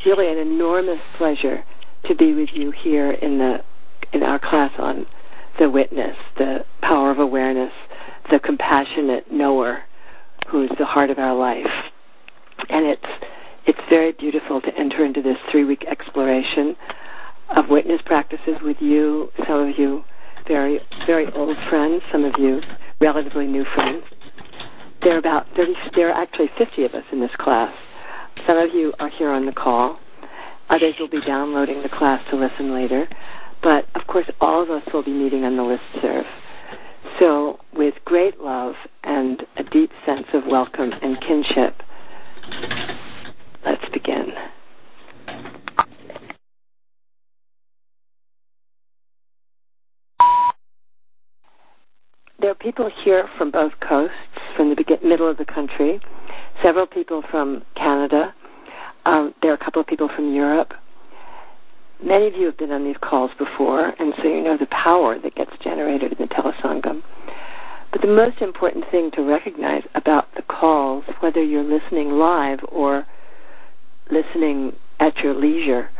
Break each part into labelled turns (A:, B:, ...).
A: really an enormous pleasure to be with you here in our class on the witness, the power of awareness, the compassionate knower who's the heart of our life. And it's very beautiful to enter into this 3-week exploration of witness practices with you, some of you very, very old friends, some of you relatively new friends. There are actually 50 of us in this class. Some of you are here on the call. Others will be downloading the class to listen later. But, of course, all of us will be meeting on the listserv. So, with great love and a deep sense of welcome and kinship, let's begin. There are people here from both coasts, from the middle of the country, several people from Canada. There are a couple of people from Europe. Many of you have been on these calls before, and so you know the power that gets generated in the telesangam. But the most important thing to recognize about the calls, whether you're listening live or listening at your leisure,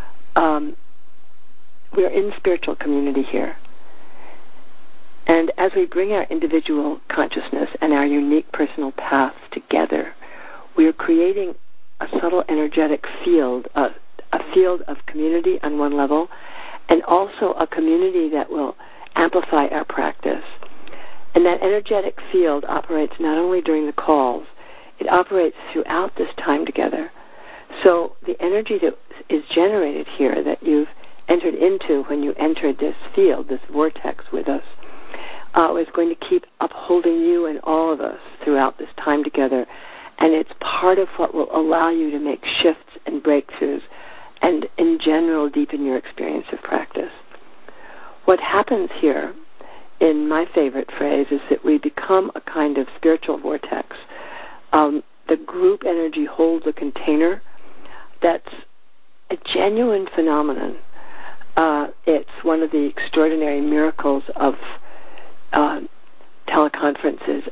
A: we're in spiritual community here. And as we bring our individual consciousness and our unique personal paths together, we are creating a subtle energetic field, a field of community on one level, and also a community that will amplify our practice. And that energetic field operates not only during the calls, it operates throughout this time together. So the energy that is generated here that you've entered into when you entered this field, this vortex with us, is going to keep upholding you and all of us throughout this time together. And it's part of what will allow you to make shifts and breakthroughs and, in general, deepen your experience of practice. What happens here, in my favorite phrase, is that we become a kind of spiritual vortex. The group energy holds a container that's a genuine phenomenon. It's one of the extraordinary miracles of teleconferences,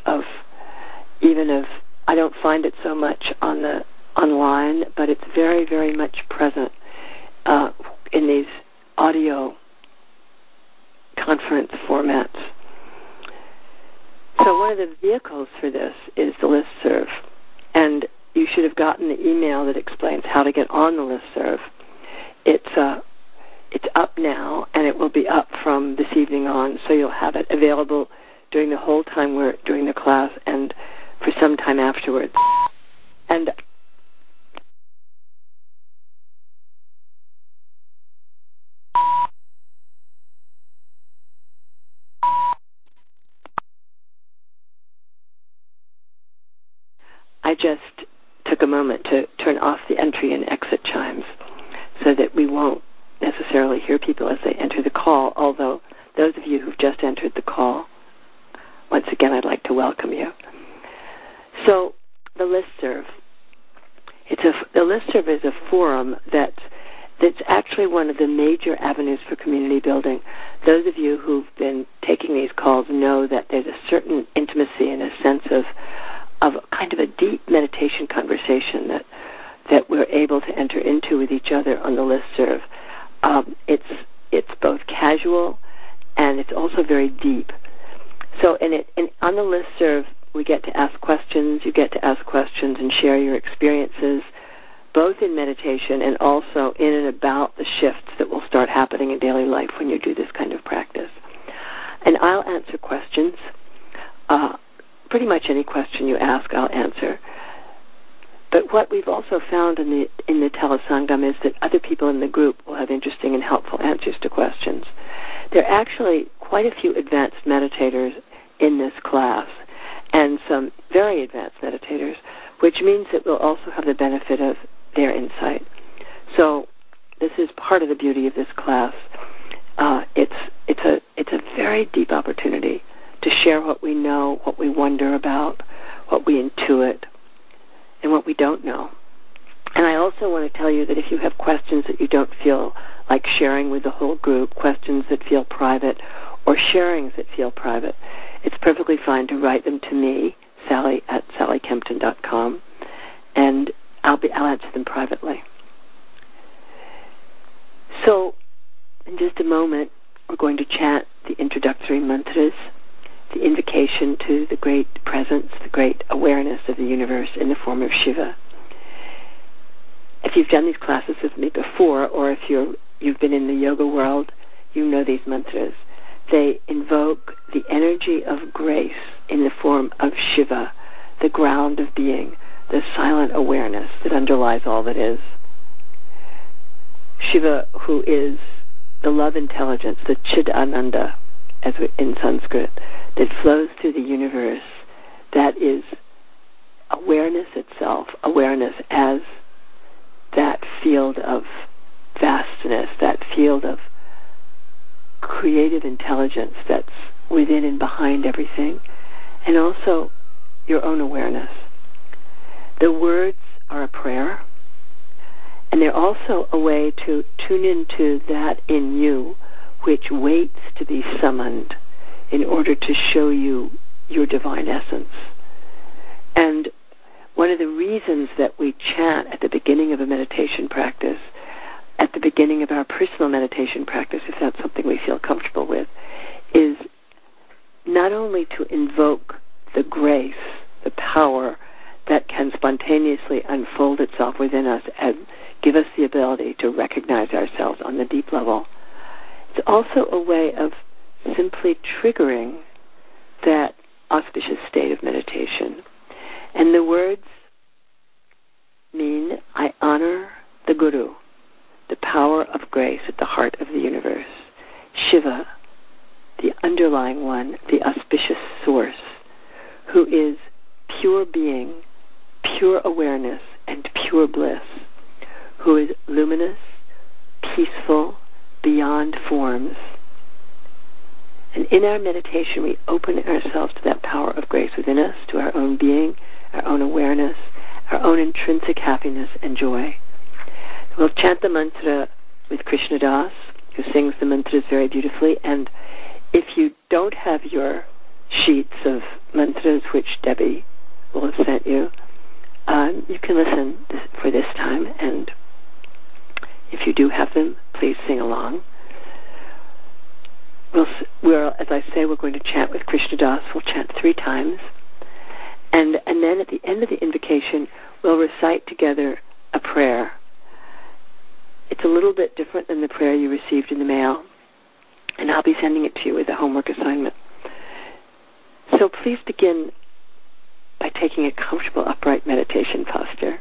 A: I don't find it so much online, but it's very, very much present in these audio conference formats. So one of the vehicles for this is the listserv, and you should have gotten the email that explains how to get on the listserv. It's up now, and it will be up from this evening on, so you'll have it available during the whole time we're doing the class and for some time afterwards. And I just took a moment to turn off the entry and exit chimes so that we won't necessarily hear people as they enter the call, although those of you who've just entered the call, once again, I'd like to welcome you. So the listserv. The listserv is a forum that's actually one of the major avenues for community building. Those of you who've been taking these calls know that there's a certain intimacy and a sense of kind of a deep meditation conversation that we're able to enter into with each other on the listserv. It's both casual and it's also very deep. So on the listserv, we get to ask questions. You get to ask questions and share your experiences, both in meditation and also in and about the shifts that will start happening in daily life when you do this kind of practice. And I'll answer questions. Pretty much any question you ask, I'll answer. But what we've also found in the telesangam is that other people in the group will have interesting and helpful answers to questions. There are actually quite a few advanced meditators in this class, and some very advanced meditators, which means that we'll also have the benefit of their insight. So this is part of the beauty of this class. It's a very deep opportunity to share what we know, what we wonder about, what we intuit, and what we don't know. And I also want to tell you that if you have questions that you don't feel like sharing with the whole group, questions that feel private, or sharings that feel private, it's perfectly fine to write them to me, Sally at sallykempton.com, and I'll answer them privately. In just a moment, we're going to chant the introductory mantras, the invocation to the great presence, the great awareness of the universe in the form of Shiva. If you've done these classes with me before, or if you've been in the yoga world, you know these mantras. They invoke the energy of grace in the form of Shiva, the ground of being, the silent awareness that underlies all that is. Shiva, who is the love intelligence, the Chidananda, as in Sanskrit, that flows through the universe, that is awareness itself, awareness as that field of vastness, that field of creative intelligence that's within and behind everything, and also your own awareness. The words are a prayer, and they're also a way to tune into that in you which waits to be summoned in order to show you your divine essence. And one of the reasons that we chant at the beginning of a meditation practice, at the beginning of our personal meditation practice, if that's something we feel comfortable with, is not only to invoke the grace, the power that can spontaneously unfold itself within us and give us the ability to recognize ourselves on the deep level. It's also a way of simply triggering that auspicious state of meditation. And the words mean, I honor the Guru, the power of grace at the heart of the universe. Shiva, the underlying one, the auspicious source, who is pure being, pure awareness, and pure bliss, who is luminous, peaceful, beyond forms. And in our meditation, we open ourselves to that power of grace within us, to our own being, our own awareness, our own intrinsic happiness and joy. We'll chant the mantra with Krishna Das, who sings the mantras very beautifully. And if you don't have your sheets of mantras, which Debbie will have sent you, you can listen for this time. And if you do have them, please sing along. As I say, we're going to chant with Krishna Das. We'll chant 3 times. And then at the end of the invocation, we'll recite together a prayer. It's a little bit different than the prayer you received in the mail, and I'll be sending it to you as a homework assignment. So please begin by taking a comfortable upright meditation posture.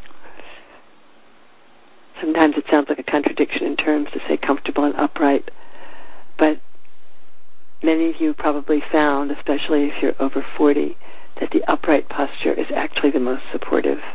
A: Sometimes it sounds like a contradiction in terms to say comfortable and upright, but many of you probably found, especially if you're over 40, that the upright posture is actually the most supportive.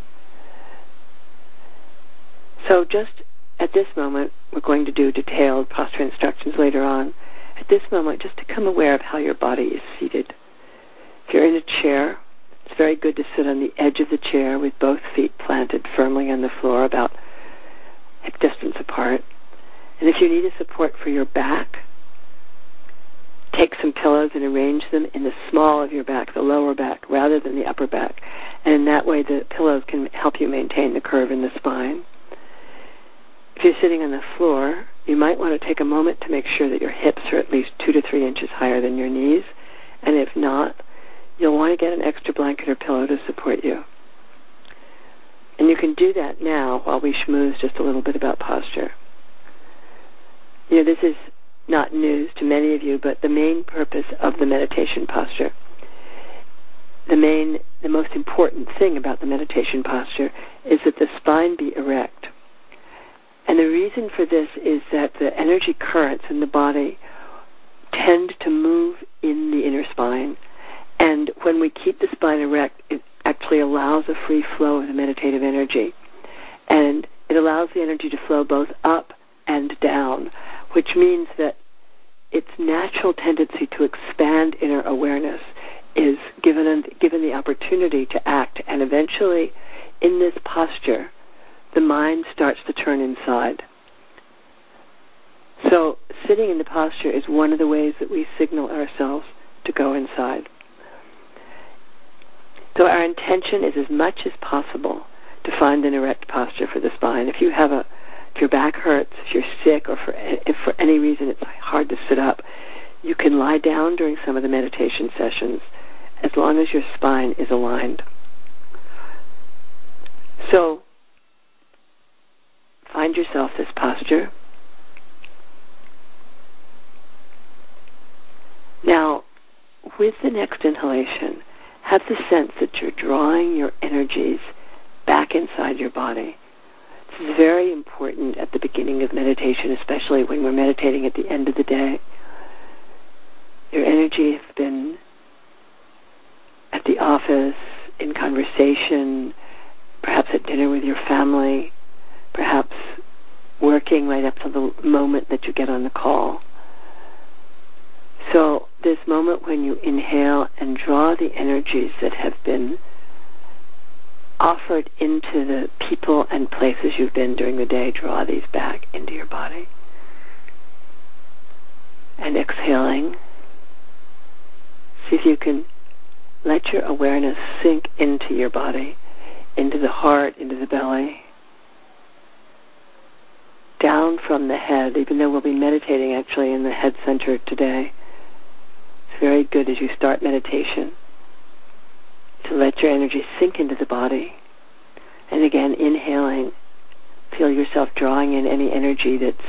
A: So just at this moment, we're going to do detailed posture instructions later on. At this moment, just become aware of how your body is seated. If you're in a chair, it's very good to sit on the edge of the chair with both feet planted firmly on the floor about a distance apart. And if you need a support for your back, take some pillows and arrange them in the small of your back, the lower back, rather than the upper back. And in that way, the pillows can help you maintain the curve in the spine. If you're sitting on the floor, you might want to take a moment to make sure that your hips are at least 2 to 3 inches higher than your knees. And if not, you'll want to get an extra blanket or pillow to support you. And you can do that now while we schmooze just a little bit about posture. You know, this is not news to many of you, but the main purpose of the meditation posture, the most important thing about the meditation posture is that the spine be erect. And the reason for this is that the energy currents in the body tend to move in the inner spine. And when we keep the spine erect, it actually allows a free flow of the meditative energy. And it allows the energy to flow both up and down, which means that its natural tendency to expand inner awareness is given the opportunity to act. And eventually, in this posture, the mind starts to turn inside. So sitting in the posture is one of the ways that we signal ourselves to go inside. So our intention is as much as possible to find an erect posture for the spine. If you have a If your back hurts, if you're sick, or if for any reason it's hard to sit up, you can lie down during some of the meditation sessions as long as your spine is aligned. So, find yourself this posture. Now, with the next inhalation, have the sense that you're drawing your energies back inside your body. This is very important at the beginning of meditation, especially when we're meditating at the end of the day. Your energy has been at the office, in conversation, perhaps at dinner with your family, perhaps working right up to the moment that you get on the call. So this moment when you inhale and draw the energies that have been offered into the people and places you've been during the day, draw these back into your body. And exhaling, see if you can let your awareness sink into your body, into the heart, into the belly, down from the head, even though we'll be meditating actually in the head center today. It's very good as you start meditation to let your energy sink into the body. And again, inhaling, feel yourself drawing in any energy that's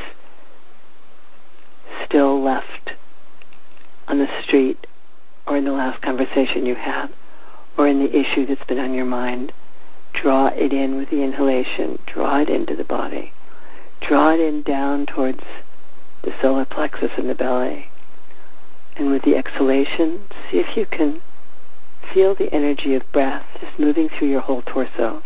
A: still left on the street or in the last conversation you had or in the issue that's been on your mind. Draw it in with the inhalation. Draw it into the body. Draw it in down towards the solar plexus in the belly. And with the exhalation, see if you can feel the energy of breath just moving through your whole torso.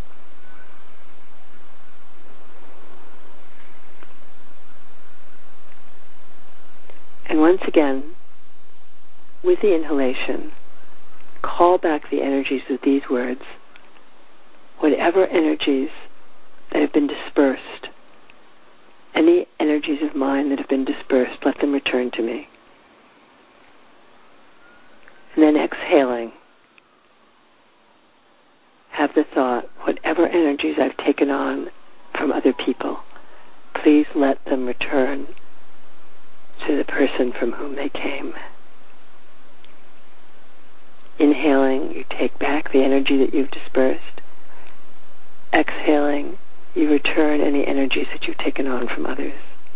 A: And once again, with the inhalation, call back the energies with these words. Whatever energies that have been dispersed, any energies of mine that have been dispersed, let them return to me. And then exhaling, have the thought, whatever energies I've taken on from other people, please let them return to the person from whom they came. Inhaling, you take back the energy that you've dispersed. Exhaling, you return any energies that you've taken on from others.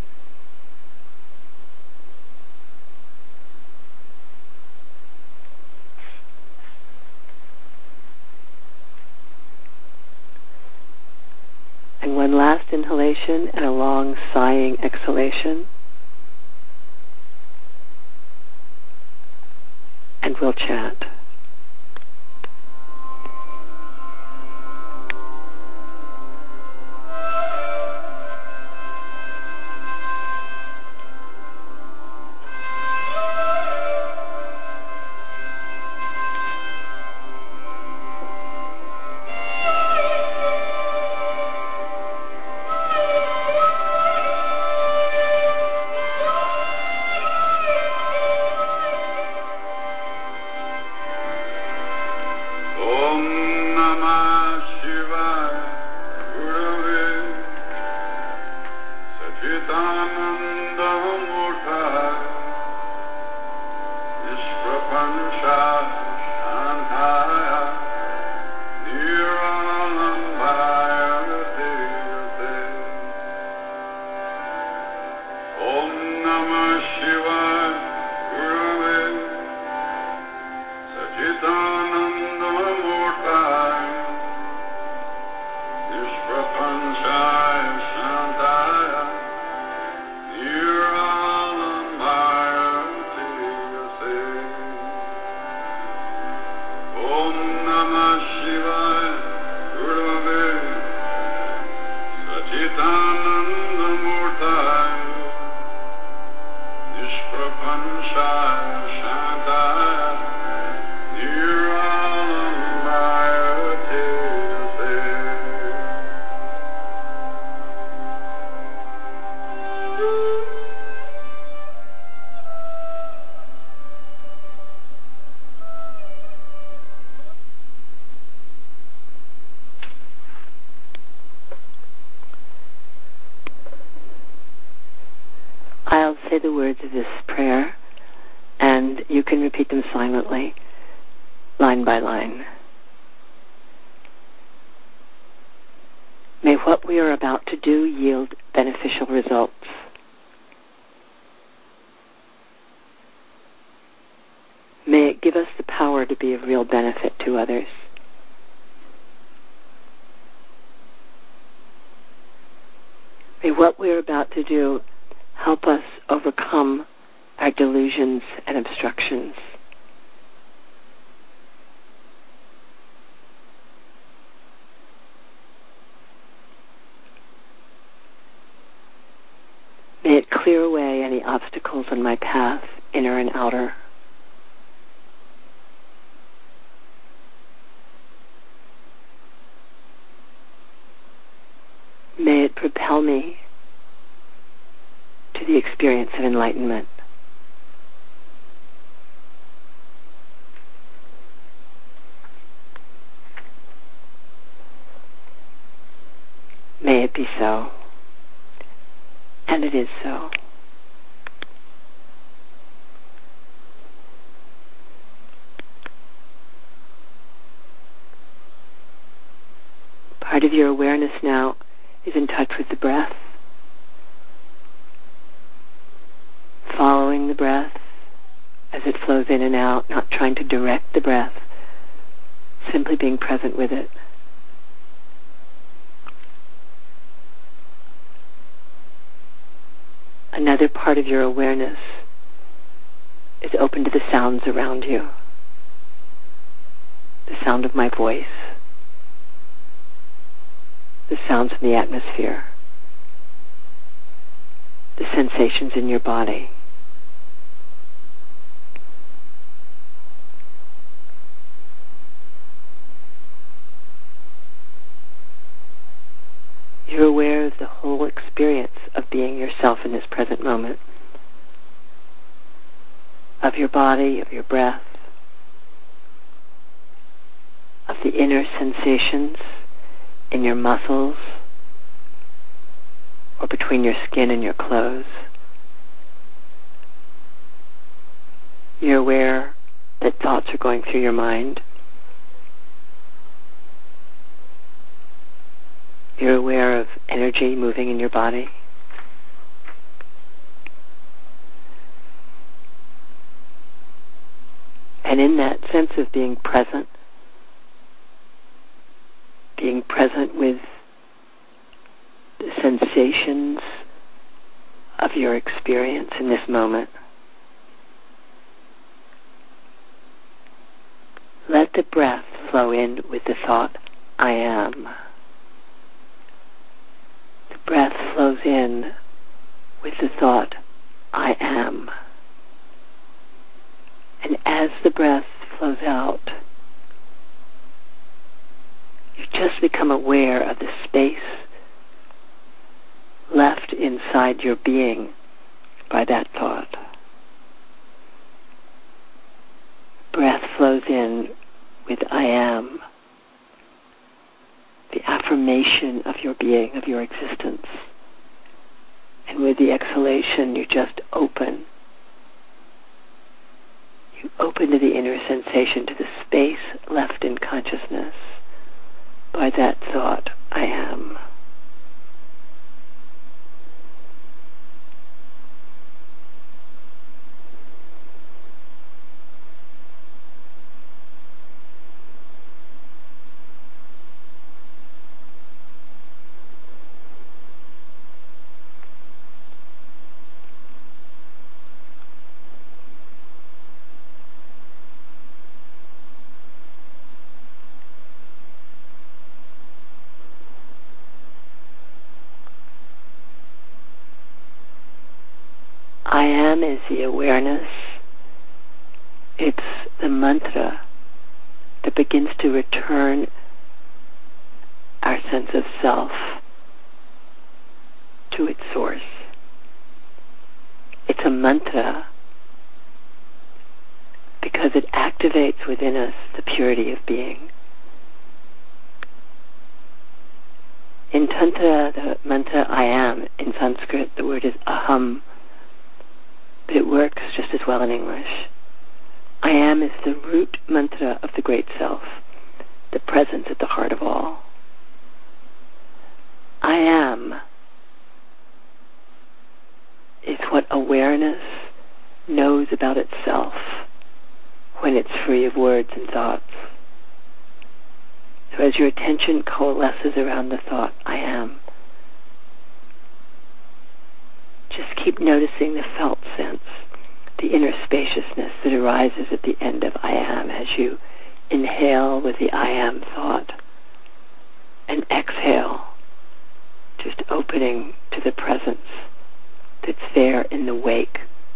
A: And one last inhalation and a long sighing exhalation. And we'll chat. words of this prayer, and you can repeat them silently, line by line. May what we are about to do yield beneficial results. May it give us the power to be of real benefit to others. May what we are about to do help us overcome our delusions and obstructions. May it clear away any obstacles on my path, inner and outer. May it propel me to the experience of enlightenment. May it be so. And it is so. Part of your awareness now is in touch with the breath. Following the breath as it flows in and out, not trying to direct the breath, simply being present with it. Another part of your awareness is open to the sounds around you. The sound of my voice. The sounds in the atmosphere. The sensations in your body. You're aware of the whole experience of being yourself in this present moment. Of your body, of your breath, of the inner sensations in your muscles or between your skin and your clothes. You're aware that thoughts are going through your mind. You're aware of energy moving in your body. And in that sense of being present with the sensations of your experience in this moment, let the breath flow in with the thought, I am. The breath flows in with the thought, I am. And as the breath flows out, you just become aware of the space left inside your being by that thought. Breath flows in with I am, the affirmation of your being, of your existence. And with the exhalation, you just open. You open to the inner sensation, to the space left in consciousness by that thought, I am. I am is the awareness. It's the mantra that begins to return our sense of self to its source. It's a mantra because it activates within us the purity of being. In Tantra, the mantra I am, in Sanskrit, the word is aham. but it works just as well in English. I am is the root mantra of the Great Self, the presence at the heart of all. I am is what awareness knows about itself when it's free of words and thoughts. So as your attention coalesces around the thought, I am, just keep noticing the felt sense, the inner spaciousness that arises at the end of I am as you inhale with the I am thought and exhale, just opening to the presence that's there in the wake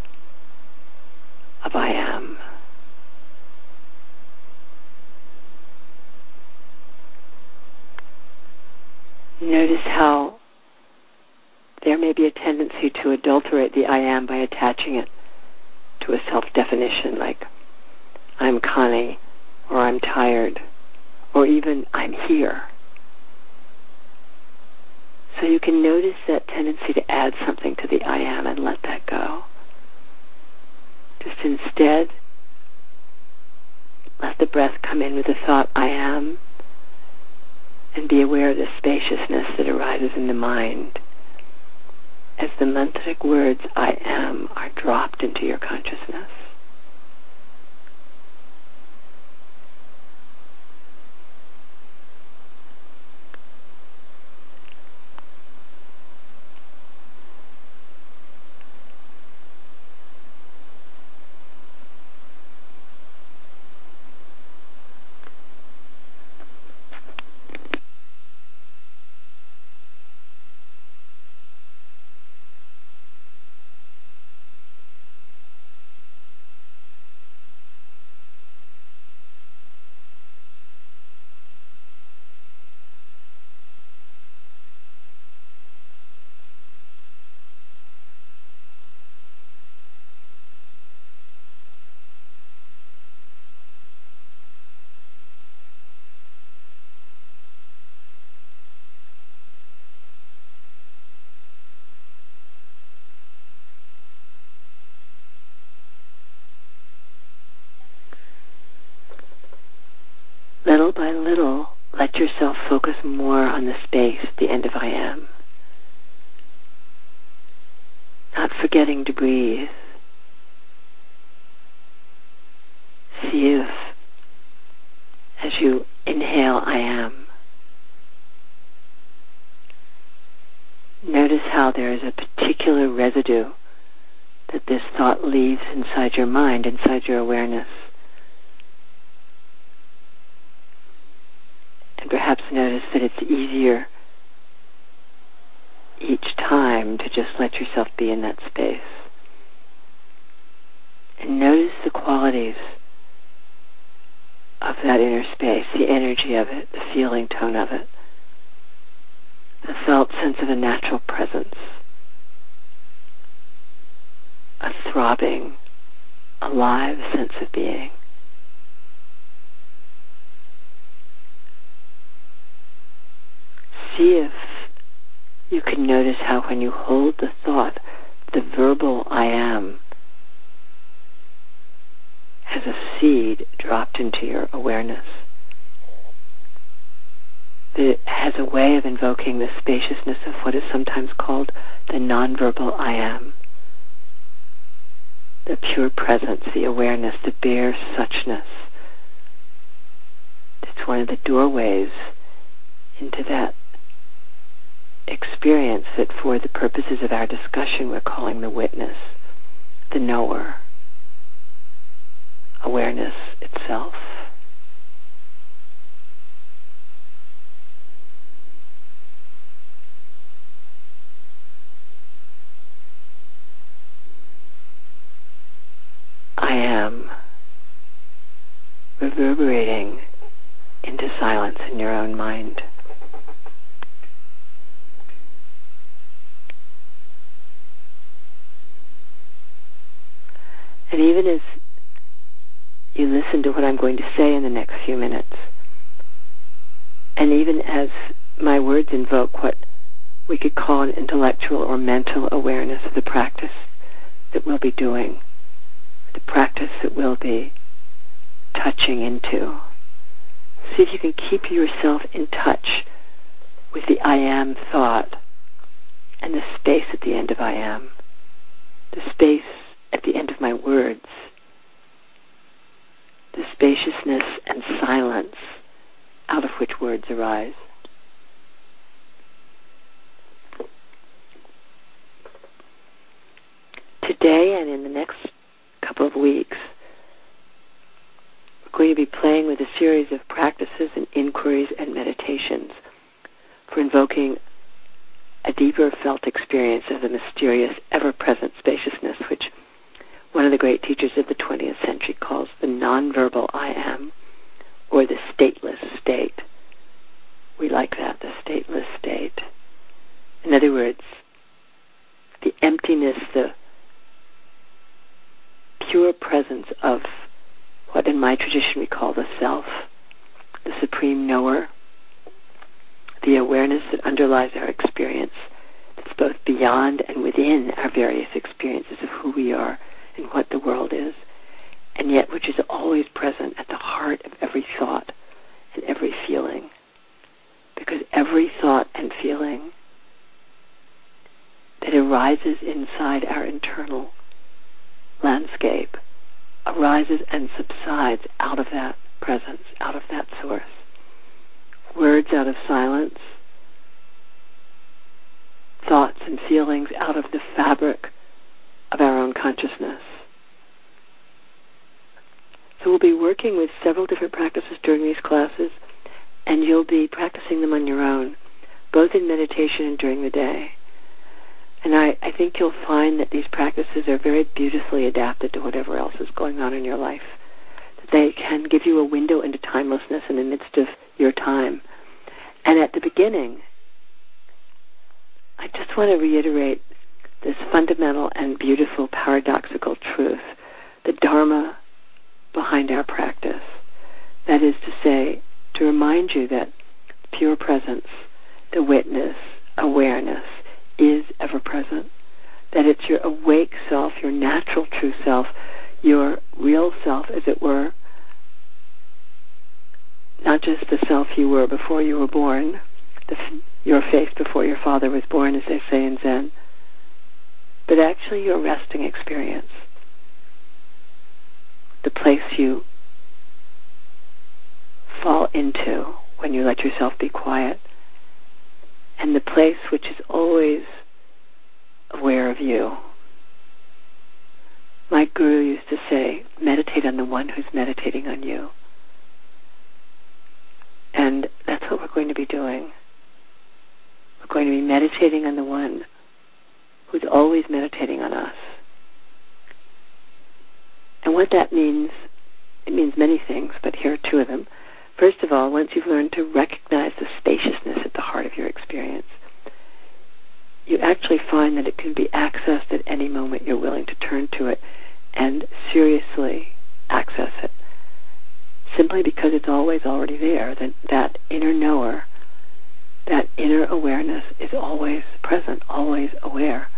A: of I am. Notice how there may be a tendency to adulterate the I am by attaching it to a self-definition like I'm Connie, or I'm tired, or even I'm here. So you can notice that tendency to add something to the I am and let that go. Just instead, let the breath come in with the thought I am, and be aware of the spaciousness that arises in the mind as the mantric words I am are dropped into your consciousness. Little by little, let yourself focus more on the space at the end of I am. Not forgetting to breathe. See if, as you inhale I am, notice how there is a particular residue that this thought leaves inside your mind, inside your awareness. And perhaps notice that it's easier each time to just let yourself be in that space. And notice the qualities of that inner space, the energy of it, the feeling tone of it, the felt sense of a natural presence, a throbbing, alive sense of being. See if you can notice how when you hold the thought, the verbal I am has a seed dropped into your awareness. It has a way of invoking the spaciousness of what is sometimes called the nonverbal I am. The pure presence, the awareness, the bare suchness. It's one of the doorways into that experience that for the purposes of our discussion we're calling the witness, the knower, awareness itself. I am reverberating into silence in your own mind. And even as you listen to what I'm going to say in the next few minutes, and even as my words invoke what we could call an intellectual or mental awareness of the practice, that we'll be doing, the practice that we'll be touching into. See if you can keep yourself in touch with the I am thought and the space at the end of I am, the space at the end of my words, the spaciousness and silence out of which words arise. Today and in the next couple of weeks, we're going to be playing with a series of practices and inquiries and meditations for invoking a deeper felt experience of the mysterious, ever-present spaciousness, which one of the great teachers of the 20th century calls the nonverbal I am, or the stateless state. We like that, the stateless state. In other words, the emptiness, the pure presence of what in my tradition we call the self, the supreme knower, the awareness that underlies our experience, that's both beyond and within our various experiences of who we are and what the world is, and yet which is always present at the heart of every thought and every feeling. Because every thought and feeling that arises inside our internal landscape arises and subsides out of that presence, out of that source. Words out of silence, thoughts and feelings out of the fabric of our own consciousness. So we'll be working with several different practices during these classes, and you'll be practicing them on your own, both in meditation and during the day. And I think you'll find that these practices are very beautifully adapted to whatever else is going on in your life. That they can give you a window into timelessness in the midst of your time. And at the beginning, I just want to reiterate this fundamental and beautiful paradoxical truth, the Dharma behind our practice. That is to say, to remind you that pure presence, the witness, awareness, is ever present. That it's your awake self, your natural true self, your real self, as it were, not just the self you were before you were born, your face before your father was born, as they say in Zen, but actually your resting experience, the place you fall into when you let yourself be quiet, and the place which is always aware of you. My guru used to say, meditate on the one who's meditating on you. And that's what we're going to be doing. We're going to be meditating on the one who's always meditating on us. And what that means, it means many things, but here are two of them. First of all, once you've learned to recognize the spaciousness at the heart of your experience, you actually find that it can be accessed at any moment you're willing to turn to it and seriously access it. Simply because it's always already there, that inner knower, that inner awareness is always present, always aware.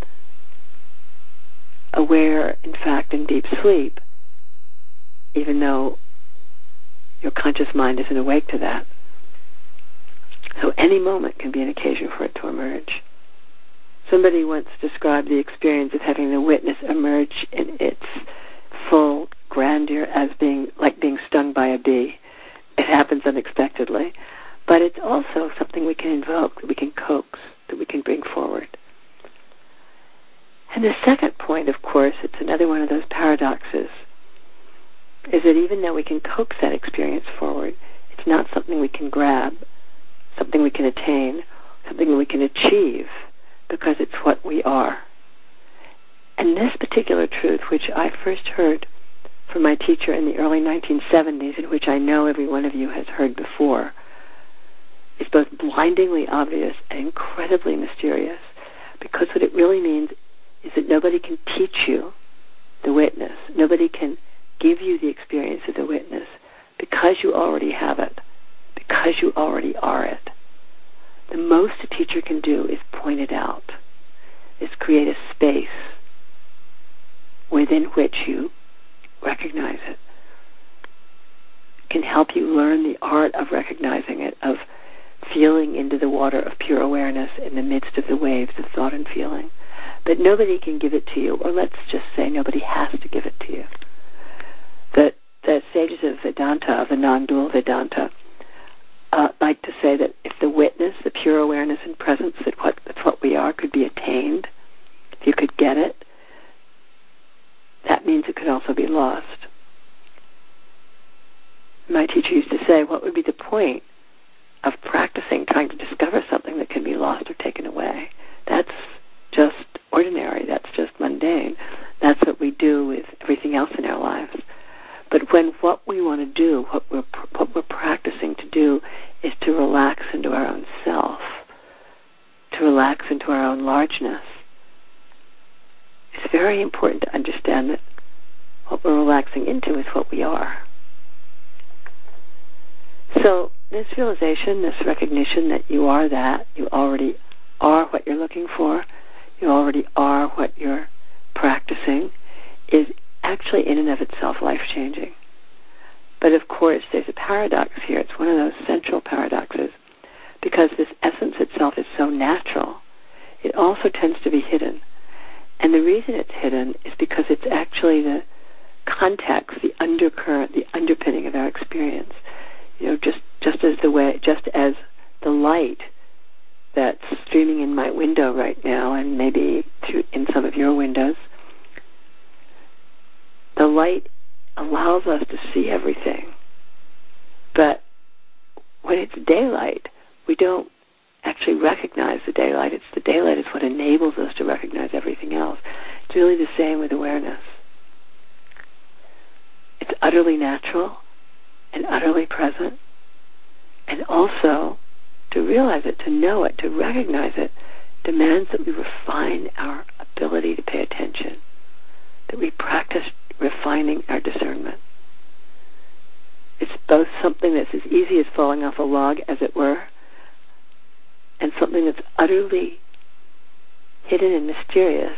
A: Aware, in fact, in deep sleep, even though your conscious mind isn't awake to that. So any moment can be an occasion for it to emerge. Somebody once described the experience of having the witness emerge in its full grandeur as being like being stung by a bee. It happens unexpectedly. But it's also something we can invoke, that we can coax, that we can bring forward. And the second point, of course, it's another one of those paradoxes, is that even though we can coax that experience forward, it's not something we can grab, something we can attain, something we can achieve, because it's what we are. And this particular truth, which I first heard from my teacher in the early 1970s, and which I know every one of you has heard before, is both blindingly obvious and incredibly mysterious, because what it really means is that nobody can teach you the witness. Nobody can give you the experience of the witness, because you already have it, because you already are it. The most a teacher can do is point it out, is create a space within which you recognize it. Can help you learn the art of recognizing it, of feeling into the water of pure awareness in the midst of the waves of thought and feeling. But nobody can give it to you, or let's just say nobody has to give it to you. The sages of Vedanta, of the non-dual Vedanta, like to say that if the witness, the pure awareness and presence that's what we are, could be attained, if you could get it, that means it could also be lost. My teacher used to say, what would be the point of practicing, trying to discover something that can be lost or taken away? That's just ordinary. That's just mundane. That's what we do with everything else in our lives. But when what we want to do, what we're practicing to do, is to relax into our own self, to relax into our own largeness, it's very important to understand that what we're relaxing into is what we are. So this realization, this recognition that you are that, you already are what you're looking for, you already are what you're practicing, is actually in and of itself life-changing. But of course, there's a paradox here. It's one of those central paradoxes. Because this essence itself is so natural, it also tends to be hidden. And the reason it's hidden is because it's actually the context, the undercurrent, the underpinning of our experience. You know, just as the light that's streaming in my window right now, and maybe in some of your windows, the light allows us to see everything. But when it's daylight, we don't actually recognize the daylight. It's the daylight is what enables us to recognize everything else. It's really the same with awareness. It's utterly natural and utterly present. And also, to realize it, to know it, to recognize it, demands that we refine our ability to pay attention, that we practice refining our discernment. It's both something that's as easy as falling off a log, as it were, and something that's utterly hidden and mysterious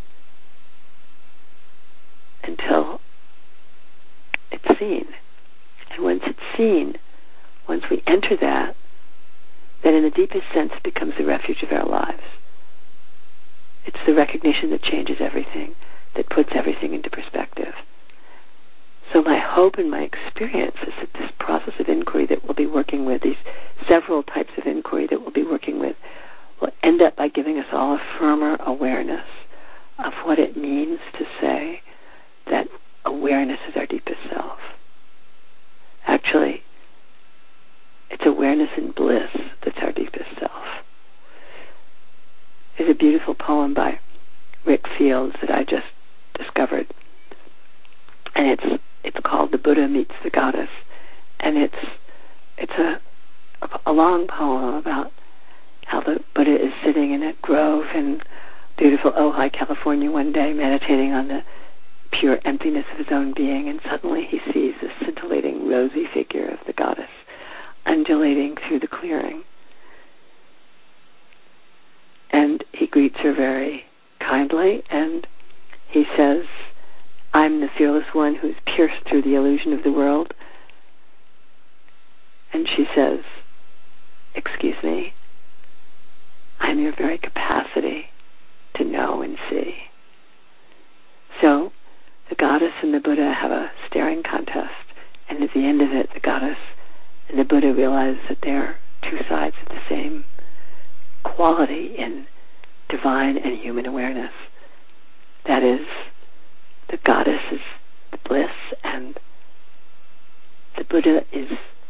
A: until it's seen. And once it's seen, once we enter that, then in the deepest sense it becomes the refuge of our lives. It's the recognition that changes everything, that puts everything into perspective. So my hope and my experience is that this process of inquiry that we'll be working with, these several types of inquiry that we'll be working with, will end up by giving us all a firmer awareness of what it means to say that awareness is our deepest self. Actually, it's awareness and bliss that's our deepest self. There's a beautiful poem by Rick Fields that I just discovered, and it's called "The Buddha Meets the Goddess," and it's a long poem about how the Buddha is sitting in a grove in beautiful Ojai, California one day, meditating on the pure emptiness of his own being, and suddenly he sees this scintillating rosy figure of the goddess undulating through the clearing. And he greets her very kindly, and he says, "I'm the fearless one who's pierced through the illusion of the world." And she says, "Excuse me, I'm your very capacity to know and see." So the goddess and the Buddha have a staring contest, and at the end of it, the goddess and the Buddha realize that they're two sides of the same quality in divine and human awareness. That is, the goddess is the bliss, and the Buddha is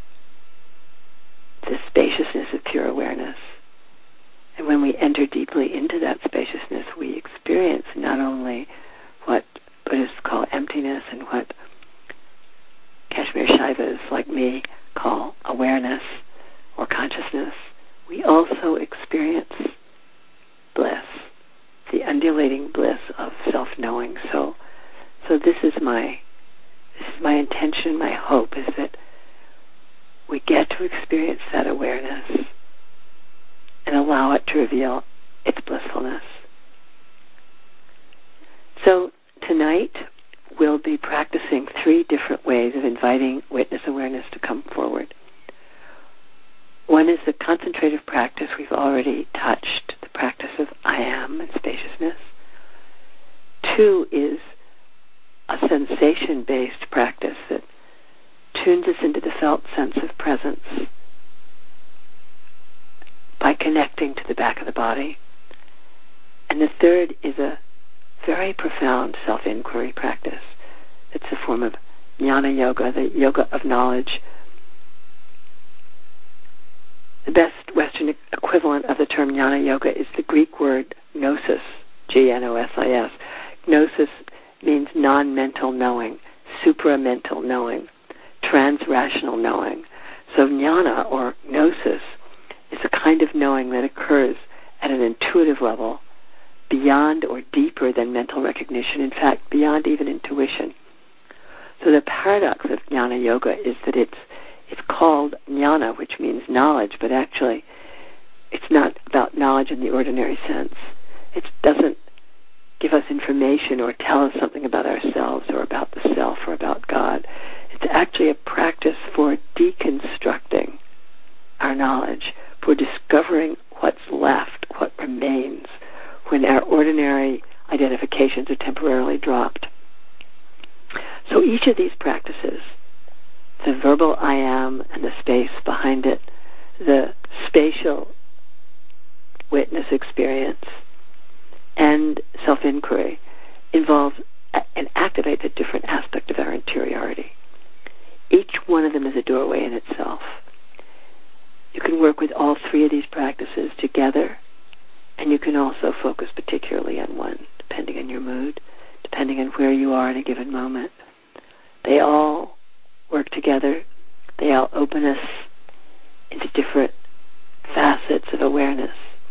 A: the spaciousness of pure awareness. And when we enter deeply into that spaciousness, we experience not only what Buddhists call emptiness and what Kashmir Shaivas like me call awareness or consciousness, we also experience bliss, the undulating bliss of self-knowing. So this is my intention, my hope is that we get to experience that awareness and allow it to reveal its blissfulness. So tonight tonight we'll be practicing 3 different ways of inviting witness awareness to come forward. One is the concentrative practice we've already touched, the practice of I am and spaciousness. 2 is a sensation-based practice that tunes us into the felt sense of presence by connecting to the back of the body. And the 3rd is a very profound self-inquiry practice. It's a form of jnana yoga, the yoga of knowledge. The best Western equivalent of the term jnana yoga is the Greek word gnosis, G-N-O-S-I-S. Gnosis means non-mental knowing, supramental knowing, trans-rational knowing. So jnana, or gnosis, is a kind of knowing that occurs at an intuitive level, beyond or deeper than mental recognition, in fact, beyond even intuition. So the paradox of jnana yoga is that it's called jnana, which means knowledge, but actually it's not about knowledge in the ordinary sense. It doesn't give us information or tell us something about ourselves or about the self or about God. It's actually a practice for deconstructing our knowledge, for discovering what's left, what remains, when our ordinary identifications are temporarily dropped. So each of these practices, the verbal I am and the space behind it, the spatial witness experience, and self-inquiry, involve and activates a different aspect of our interiority. Each one of them is a doorway in itself. You can work with all 3 of these practices together, and you can also focus particularly on one, depending on your mood, depending on where you are in a given moment. They all work together. They all open us into different facets of awareness.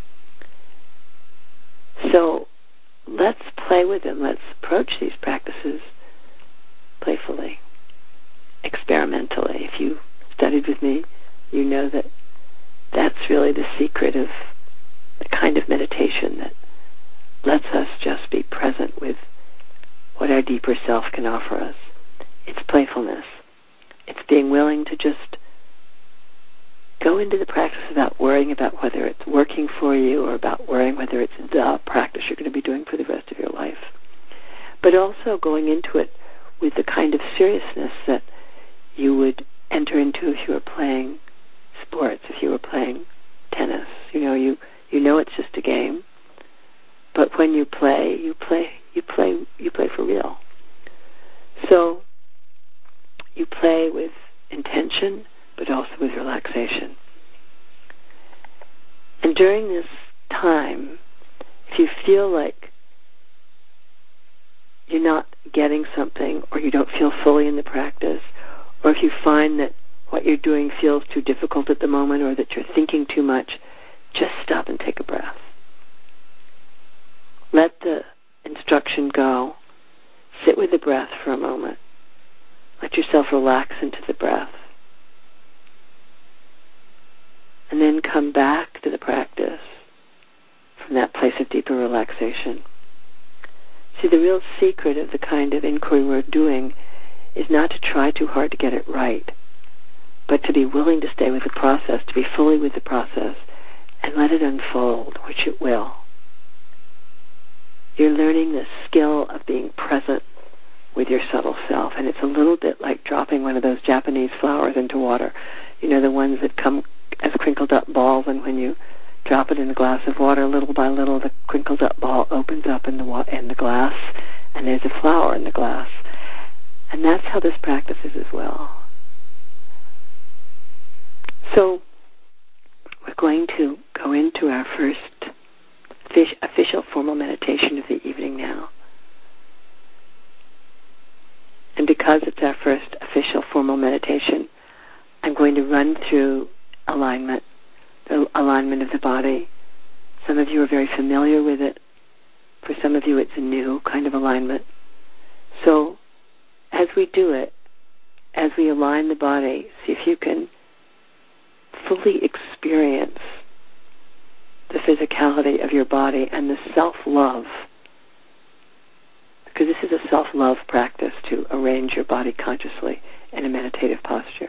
A: So let's play with them. Let's approach these practices playfully, experimentally. If you studied with me, you know that that's really the secret of the kind of meditation that lets us just be present with what our deeper self can offer us. It's playfulness. It's being willing to just go into the practice without worrying about whether it's working for you or about worrying whether it's the practice you're going to be doing for the rest of your life. But also going into it with the kind of seriousness that you would enter into if you were playing sports, if you were playing tennis. You know it's just a game, but when you play for real. So you play with intention, but also with relaxation. And during this time, if you feel like you're not getting something, or you don't feel fully in the practice, or if you find that what you're doing feels too difficult at the moment, or that you're thinking too much, just stop and take a breath. Let the instruction go. Sit with the breath for a moment. Let yourself relax into the breath. And then come back to the practice from that place of deeper relaxation. See, the real secret of the kind of inquiry we're doing is not to try too hard to get it right, but to be willing to stay with the process, to be fully with the process, and let it unfold, which it will. You're learning the skill of being present with your subtle self, and it's a little bit like dropping one of those Japanese flowers into water. You know, the ones that come as crinkled up balls, and when you drop it in a glass of water, little by little, the crinkled up ball opens up in the glass, and there's a flower in the glass. And that's how this practice is as well. So we're going to go into our first official formal meditation of the evening now. And because it's our first official formal meditation, I'm going to run through alignment, the alignment of the body. Some of you are very familiar with it. For some of you, it's a new kind of alignment. So as we do it, as we align the body, see if you can fully experience the physicality of your body and the self-love, because this is a self self-love practice to arrange your body consciously in a meditative posture.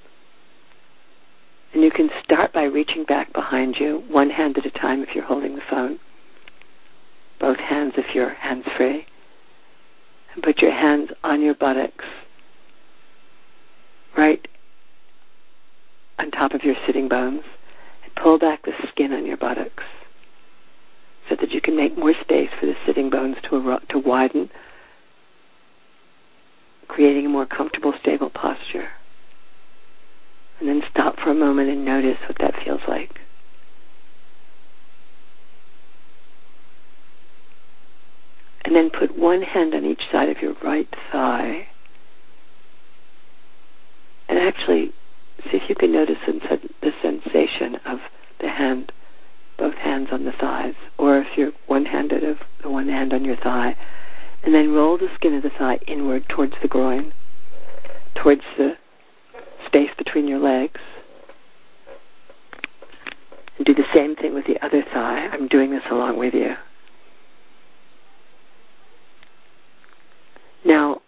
A: And you can start by reaching back behind you, one hand at a time if you're holding the phone, both hands if you're hands-free, and put your hands on your buttocks, right on top of your sitting bones, and pull back the skin on your buttocks so that you can make more space for the sitting bones to widen, creating a more comfortable, stable posture. And then stop for a moment and notice what that feels like. And then put one hand on each side of your right thigh. And actually see if you can notice the sensation of the hand, both hands on the thighs, or if you're one-handed, of the one hand on your thigh. And then roll the skin of the thigh inward towards the groin, towards the space between your legs. And do the same thing with the other thigh. I'm doing this along with you. Now,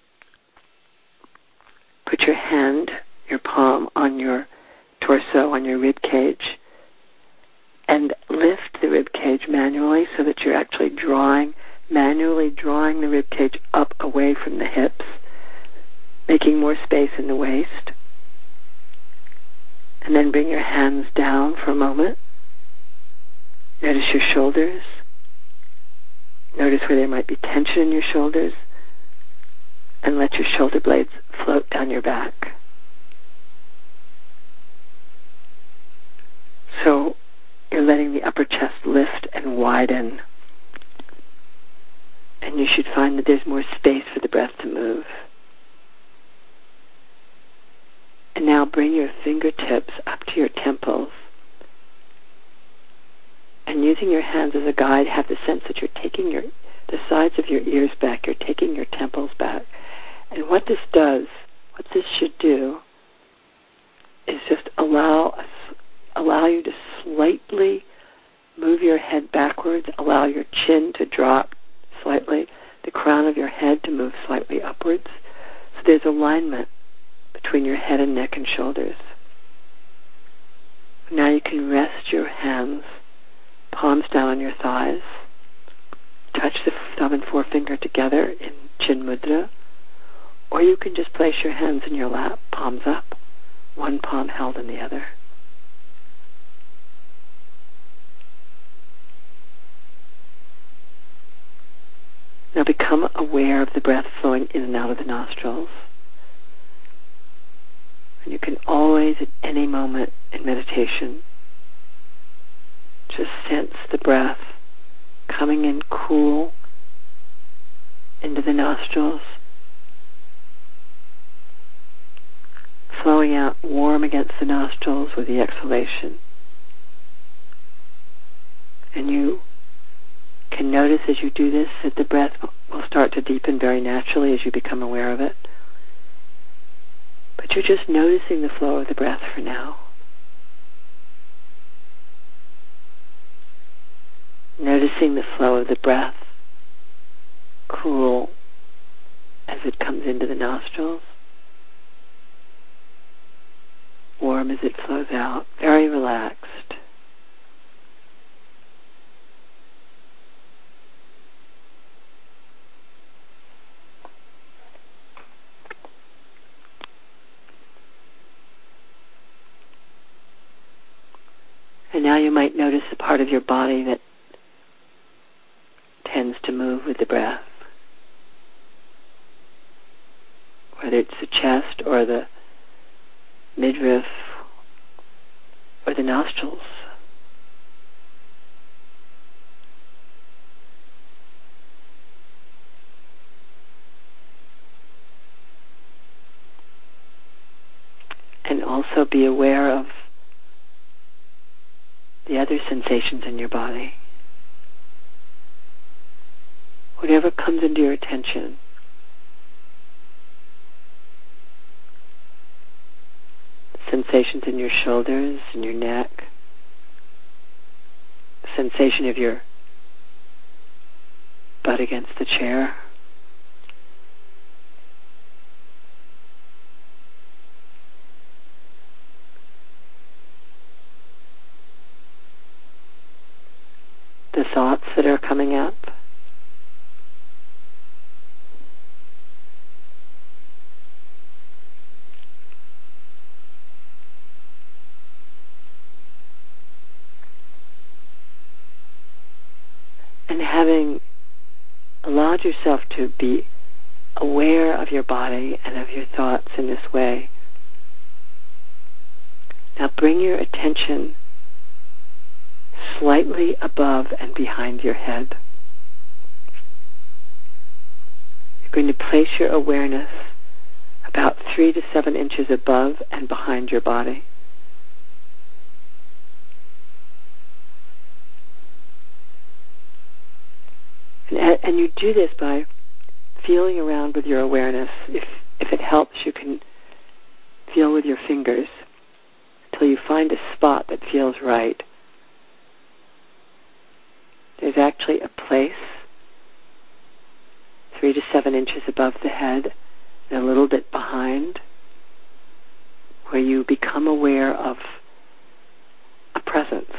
A: put your hand, your palm, on your torso, on your rib cage, and lift the rib cage manually so that you're actually manually drawing the rib cage up away from the hips, making more space in the waist. And then bring your hands down for a moment. Notice your shoulders. Notice where there might be tension in your shoulders. And let your shoulder blades float down your back. So you're letting the upper chest lift and widen. And you should find that there's more space for the breath to move. And now bring your fingertips up to your temples. And using your hands as a guide, have the sense that you're taking the sides of your ears back. You're taking your temples back. And what this should do, is just allow you to slightly move your head backwards, allow your chin to drop slightly, the crown of your head to move slightly upwards. So there's alignment between your head and neck and shoulders. Now you can rest your hands, palms down on your thighs. Touch the thumb and forefinger together in Chin Mudra. Or you can just place your hands in your lap, palms up, one palm held in the other. Now become aware of the breath flowing in and out of the nostrils. And you can always, at any moment in meditation, just sense the breath coming in cool into the nostrils, flowing out warm against the nostrils with the exhalation. And you can notice as you do this that the breath will start to deepen very naturally as you become aware of it. But you're just noticing the flow of the breath for now. Noticing the flow of the breath, cool as it comes into the nostrils, warm as it flows out, very relaxed. And now you might notice a part of your body that tends to move with the breath. Whether it's the chest or the midriff or the nostrils. And also be aware of the other sensations in your body. Whatever comes into your attention, sensations in your shoulders, in your neck, the sensation of your butt against the chair, allowed yourself to be aware of your body and of your thoughts in this way, now bring your attention slightly above and behind your head. You're going to place your awareness about 3 to 7 inches above and behind your body. And you do this by feeling around with your awareness. If it helps, you can feel with your fingers until you find a spot that feels right. There's actually a place 3 to 7 inches above the head and a little bit behind where you become aware of a presence.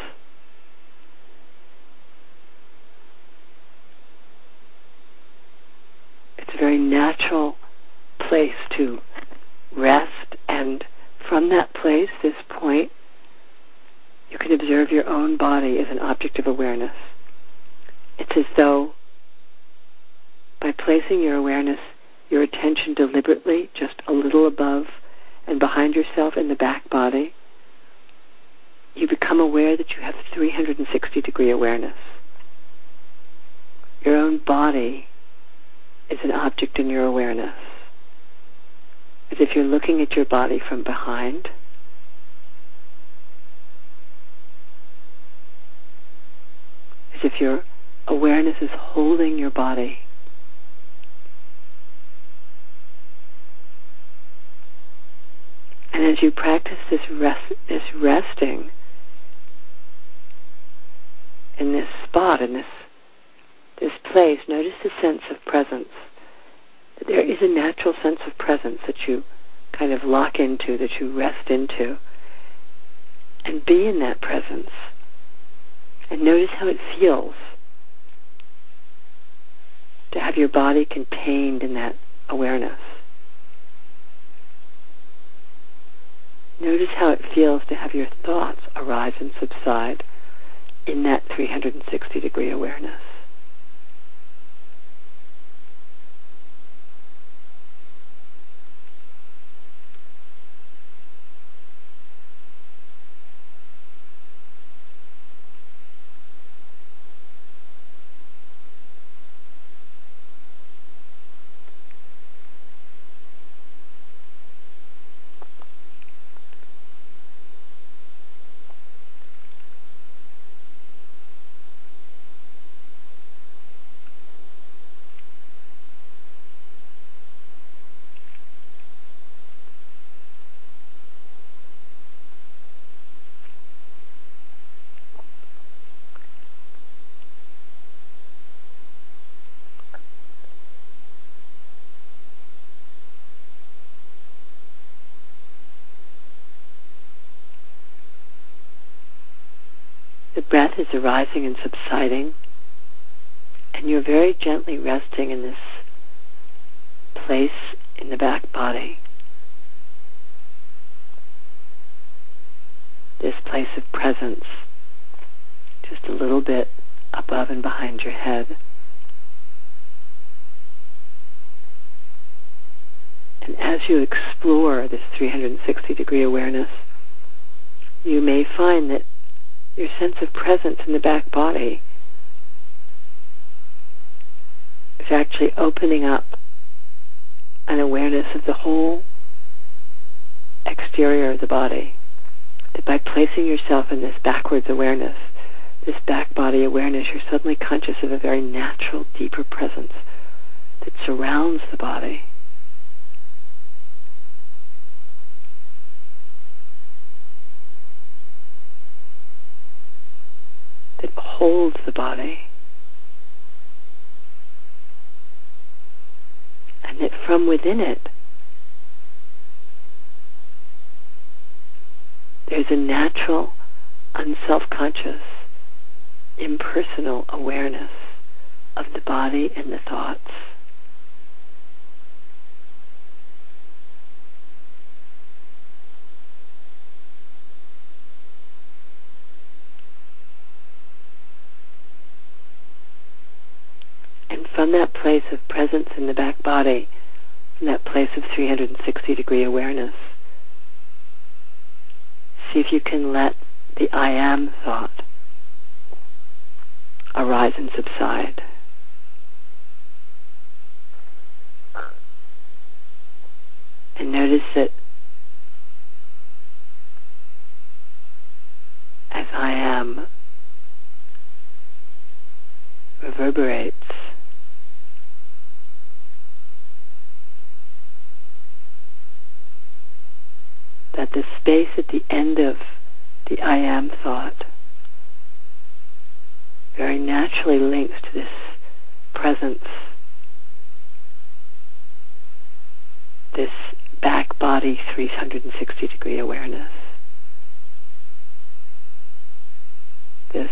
A: It's a very natural place to rest, and from that place, this point, you can observe your own body as an object of awareness. It's as though by placing your awareness, your attention deliberately just a little above and behind yourself in the back body, you become aware that you have 360-degree awareness. Your own body is an object in your awareness. As if you're looking at your body from behind, as if your awareness is holding your body. And as you practice this resting in this spot, in this place, notice the sense of presence. That there is a natural sense of presence that you kind of lock into, that you rest into. And be in that presence. And notice how it feels to have your body contained in that awareness. Notice how it feels to have your thoughts arise and subside in that 360-degree awareness. The breath is arising and subsiding, and you're very gently resting in this place in the back body, this place of presence, just a little bit above and behind your head. And as you explore this 360-degree awareness, you may find that your sense of presence in the back body is actually opening up an awareness of the whole exterior of the body. That by placing yourself in this backwards awareness, this back body awareness, you're suddenly conscious of a very natural, deeper presence that surrounds the body. That holds the body, and that from within it there's a natural, unself-conscious, impersonal awareness of the body and the thoughts. And from that place of presence in the back body, from that place of 360-degree awareness, see if you can let the I am thought arise and subside. And notice that as I am reverberates, that the space at the end of the I am thought very naturally links to this presence, this back body 360-degree awareness, this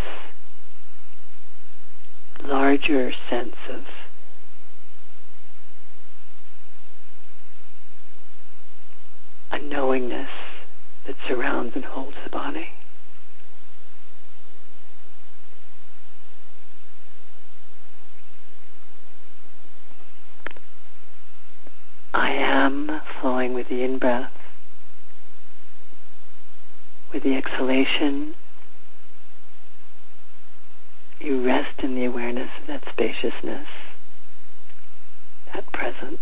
A: larger sense of a knowingness that surrounds and holds the body. I am flowing with the in-breath. With the exhalation, you rest in the awareness of that spaciousness, that presence.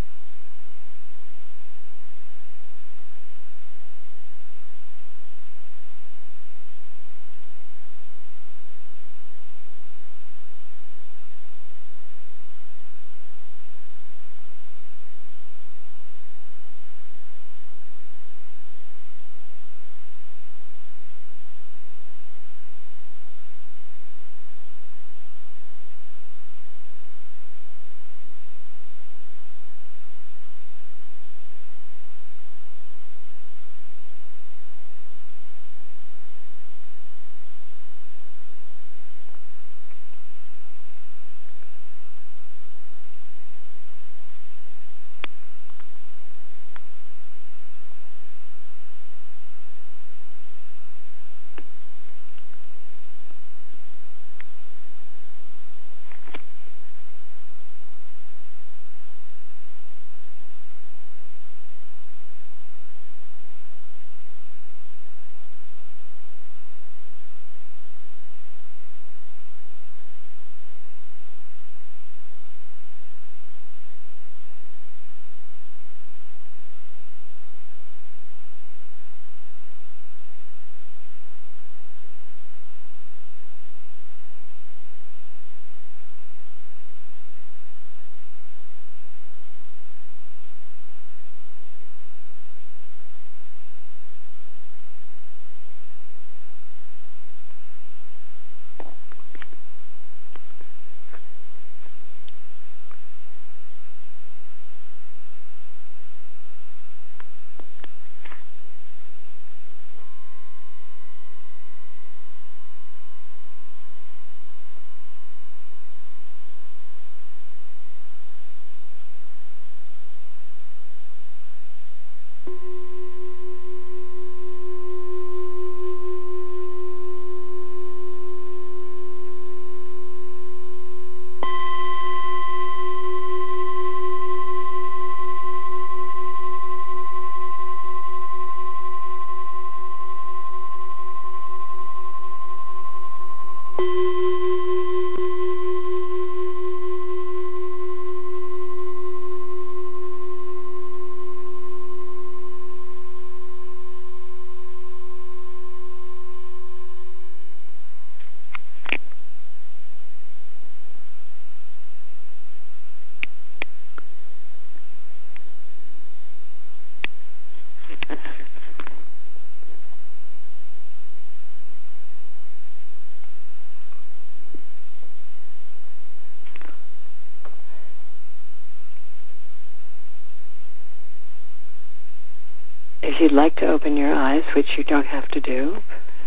A: If you'd like to open your eyes, which you don't have to do,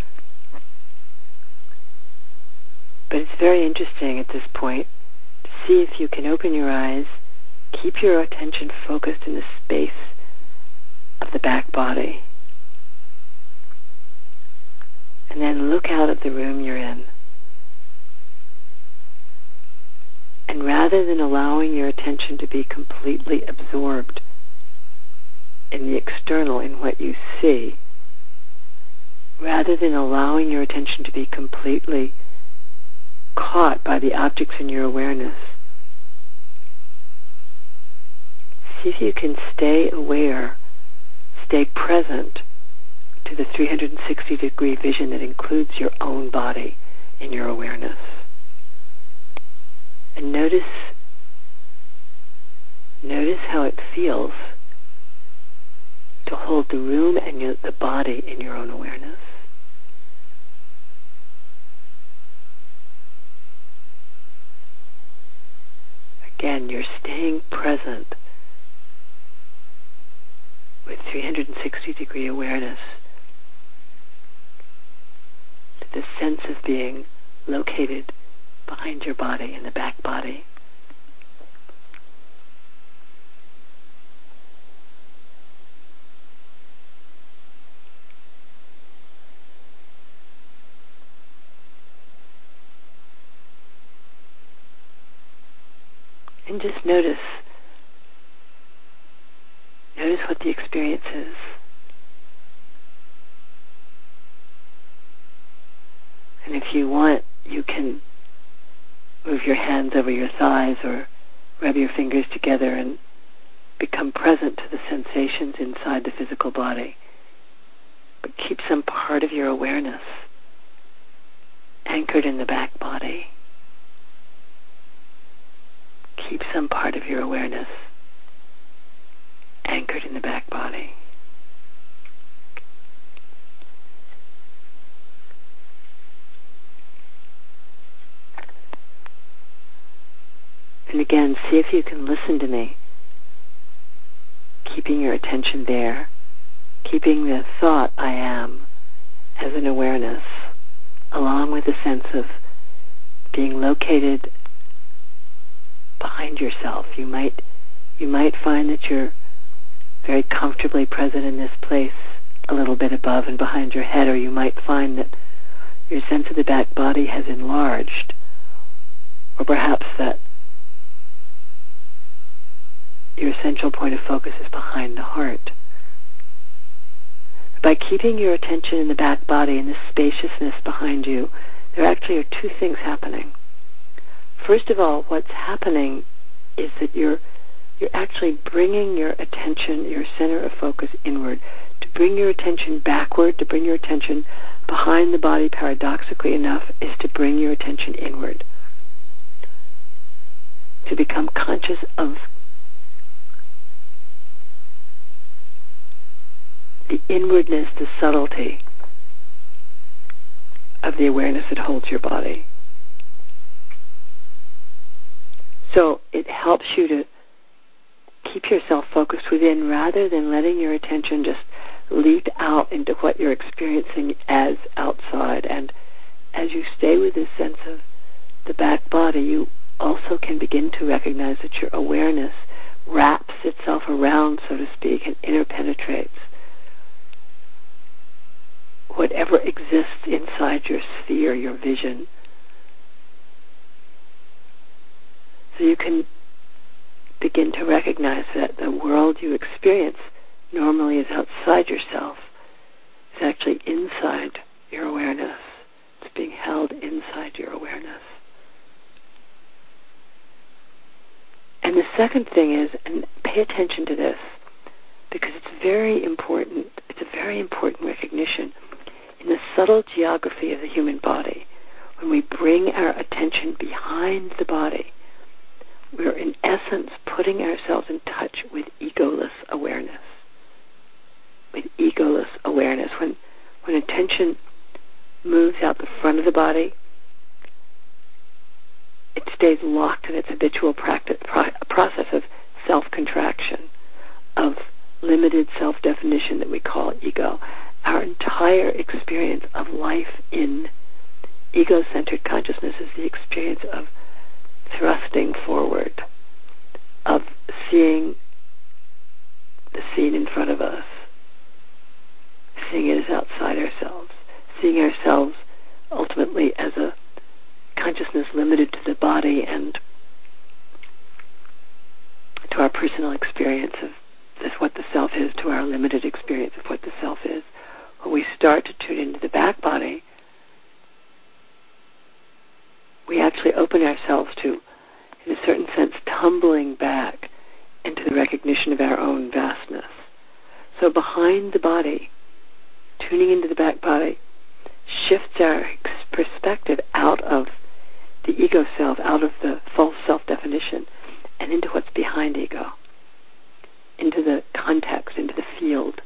A: but it's very interesting at this point to see if you can open your eyes, keep your attention focused in the space of the back body, and then look out at the room you're in And rather than allowing your attention to be completely absorbed in the external, in what you see, rather than allowing your attention to be completely caught by the objects in your awareness, see if you can stay aware, stay present to the 360-degree vision that includes your own body in your awareness. And notice how it feels to hold the room and the body in your own awareness. Again, you're staying present with 360-degree awareness to the sense of being located behind your body, in the back body. And just notice what the experience is. And if you want, you can move your hands over your thighs or rub your fingers together and become present to the sensations inside the physical body. But keep some part of your awareness anchored in the back body. Keep some part of your awareness anchored in the back body. And again, see if you can listen to me, keeping your attention there, keeping the thought, I am, as an awareness, along with the sense of being located behind yourself. You might find that you're very comfortably present in this place, a little bit above and behind your head, or you might find that your sense of the back body has enlarged, or perhaps that your essential point of focus is behind the heart. By keeping your attention in the back body and the spaciousness behind you, there actually are two things happening. First of all, what's happening is that you're actually bringing your attention, your center of focus inward. To bring your attention backward, to bring your attention behind the body, paradoxically enough, is to bring your attention inward. To become conscious of the inwardness, the subtlety of the awareness that holds your body. So it helps you to keep yourself focused within rather than letting your attention just leap out into what you're experiencing as outside. And as you stay with this sense of the back body, you also can begin to recognize that your awareness wraps itself around, so to speak, and interpenetrates whatever exists inside your sphere, your vision. So you can begin to recognize that the world you experience normally is outside yourself. It's actually inside your awareness. It's being held inside your awareness. And the second thing is, and pay attention to this, because it's very important, it's a very important recognition. In the subtle geography of the human body, when we bring our attention behind the body, we're in essence putting ourselves in touch with egoless awareness. With egoless awareness. When attention moves out the front of the body, it stays locked in its habitual process of self-contraction, of limited self-definition that we call ego. Our entire experience of life in ego-centered consciousness is the experience of thrusting forward, of seeing the scene in front of us, seeing it as outside ourselves, seeing ourselves ultimately as a consciousness limited to the body and personal experience of this, what the self is, to our limited experience of what the self is, when we start to tune into the back body, we actually open ourselves to, in a certain sense, tumbling back into the recognition of our own vastness. So behind the body, tuning into the back body, shifts our perspective out of the ego self, out of the false self-definition, and into what's behind ego, into the context, into the field,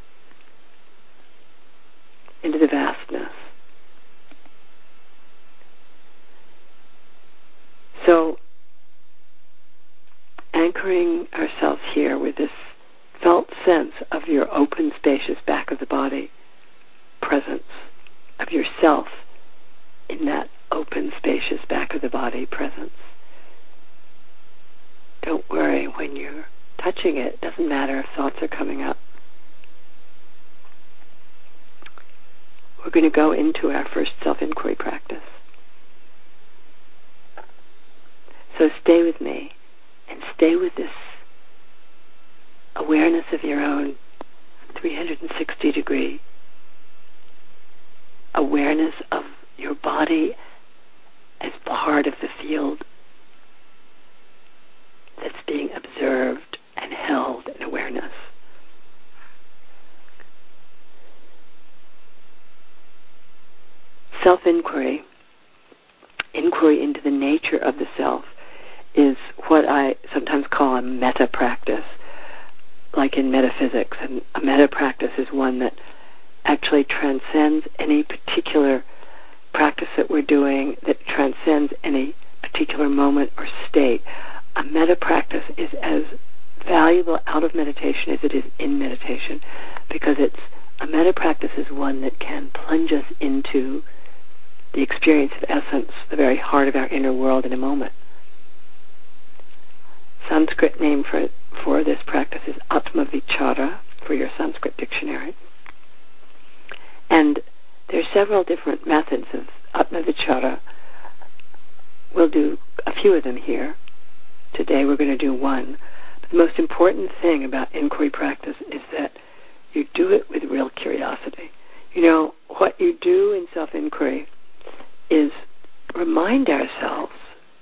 A: into the vastness. So, anchoring ourselves here with this felt sense of your open, spacious back of the body presence, of yourself in that open, spacious back of the body presence. Don't worry when you're touching it. It doesn't matter if thoughts are coming up. We're going to go into our first self-inquiry practice. So stay with me and stay with this awareness of your own 360-degree awareness of your body as part of the field that's being observed and held in awareness. Self-inquiry, inquiry into the nature of the self, is what I sometimes call a meta practice, like in metaphysics. And a meta practice is one that actually transcends any particular practice that we're doing, that transcends any particular moment or state. A meta practice is as valuable out of meditation as it is in meditation, because a meta practice is one that can plunge us into the experience of essence, the very heart of our inner world in a moment. Sanskrit name for this practice is Atma Vichara, for your Sanskrit dictionary. And there are several different methods of Atma Vichara. We'll do a few of them here. Today we're going to do one. But the most important thing about inquiry practice is that you do it with real curiosity. You know, what you do in self-inquiry is remind ourselves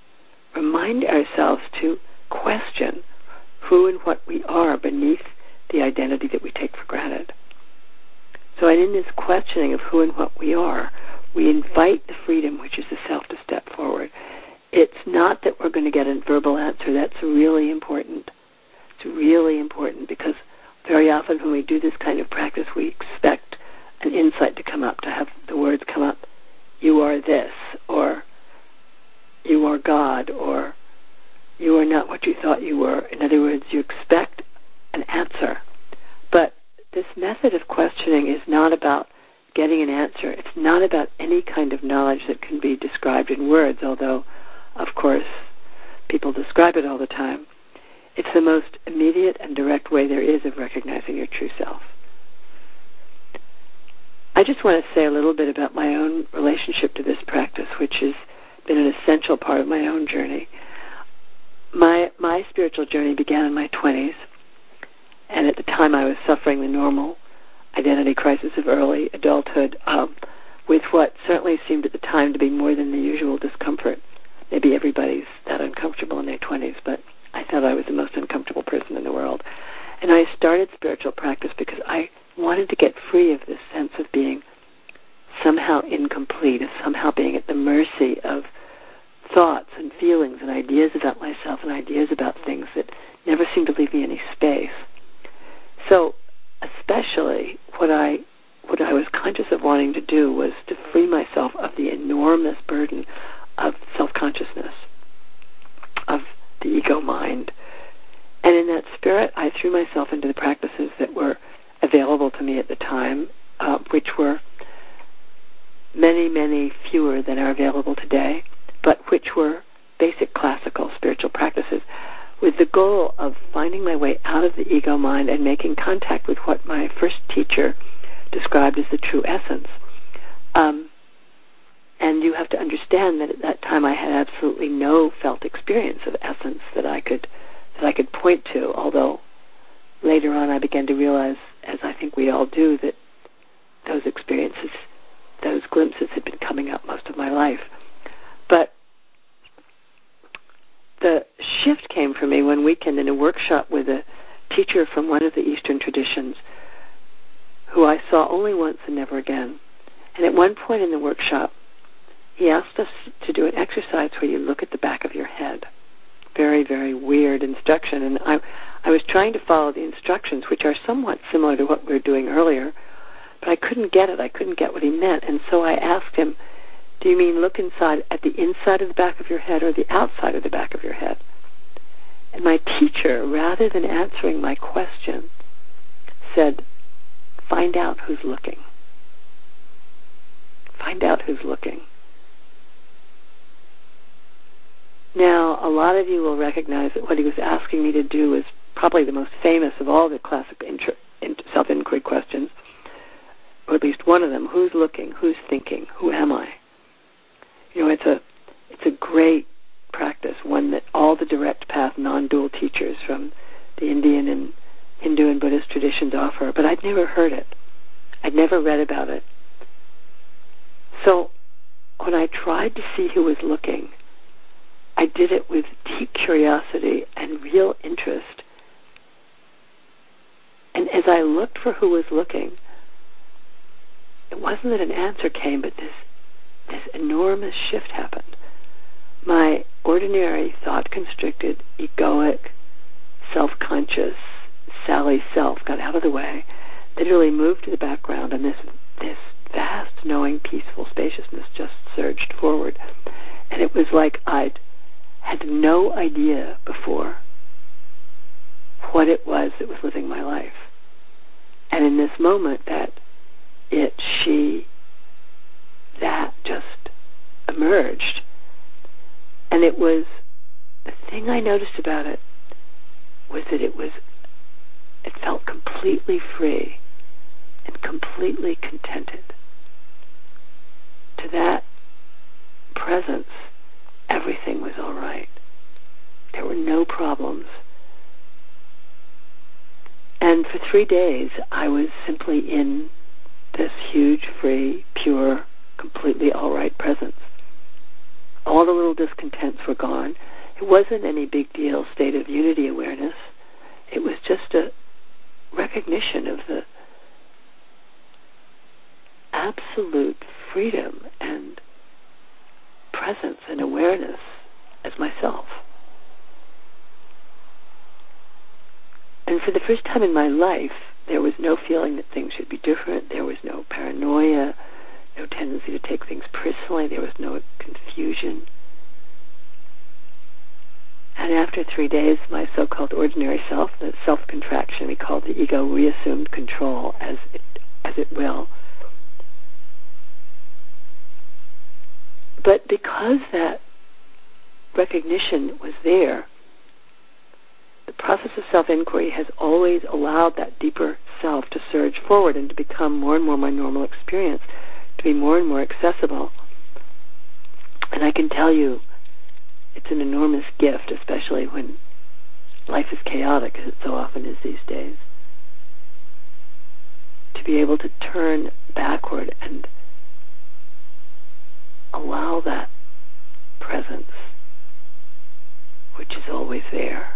A: to question who and what we are beneath the identity that we take for granted. So in this questioning of who and what we are, we invite the freedom, which is the self, to step forward. It's not that we're going to get a verbal answer. That's really important. It's really important because very often when we do this kind of practice, we expect an insight to come up, to have the words come up, you are this, or you are God, or you are not what you thought you were. In other words, you expect an answer. But this method of questioning is not about getting an answer. It's not about any kind of knowledge that can be described in words, although, of course, people describe it all the time. It's the most immediate and direct way there is of recognizing your true self. I just want to say a little bit about my own relationship to this practice, which has been an essential part of my own journey. My spiritual journey began in my 20s, and at the time I was suffering the normal identity crisis of early adulthood with what certainly seemed at the time to be more than the usual discomfort. Maybe everybody's that uncomfortable in their 20s, but I felt I was the most uncomfortable person in the world. And I started spiritual practice because I wanted to get free of this sense of being somehow incomplete, of somehow being at the mercy of thoughts and feelings and ideas about myself and ideas about things that never seemed to leave me any space. So especially what I was conscious of wanting to do was to free myself of the enormous burden of self-consciousness, of the ego mind. And in that spirit, I threw myself into the practices that were available to me at the time, which were many, many fewer than are available today, but which were basic classical spiritual practices, with the goal of finding my way out of the ego mind and making contact with what my first teacher described as the true essence. And you have to understand that at that time I had absolutely no felt experience of essence that I could that I could point to, although later on I began to realize, as I think we all do, that those experiences, those glimpses had been coming up most of my life. But the shift came for me one weekend in a workshop with a teacher from one of the Eastern traditions who I saw only once and never again. And at one point in the workshop, he asked us to do an exercise where you look at the back of your head. Very, very weird instruction. And I was trying to follow the instructions, which are somewhat similar to what we were doing earlier, but I couldn't get it. I couldn't get what he meant. And so I asked him, do you mean look inside at the inside of the back of your head or the outside of the back of your head? And my teacher, rather than answering my question, said, find out who's looking. Find out who's looking. Now, a lot of you will recognize that what he was asking me to do is probably the most famous of all the classic self-inquiry questions, or at least one of them. Who's looking? Who's thinking? Who am I? You know, it's a great practice, one that all the direct path non-dual teachers from the Indian and Hindu and Buddhist traditions offer, but I'd never heard it. I'd never read about it. So when I tried to see who was looking, I did it with deep curiosity and real interest. And as I looked for who was looking, it wasn't that an answer came, but this enormous shift happened. My ordinary thought-constricted, egoic, self-conscious, Sally self got out of the way, literally moved to the background, and this vast, knowing, peaceful spaciousness just surged forward. And it was like I'd had no idea before what it was that was living my life. And in this moment, that just emerged. And it was, the thing I noticed about it was that it felt completely free and completely contented. To that presence, everything was all right. There were no problems. And for 3 days, I was simply in this huge, free, pure, completely all right presence. All the little discontents were gone. It wasn't any big deal state of unity awareness. It was just a recognition of the absolute freedom and presence and awareness as myself. And for the first time in my life, there was no feeling that things should be different. There was no paranoia, no tendency to take things personally. There was no confusion. And after 3 days, my so-called ordinary self, the self-contraction we call the ego, reassumed control as it will. But because that recognition was there, the process of self-inquiry has always allowed that deeper self to surge forward and to become more and more my normal experience, to be more and more accessible. And I can tell you, it's an enormous gift, especially when life is chaotic, as it so often is these days, to be able to turn backward and allow that presence, which is always there,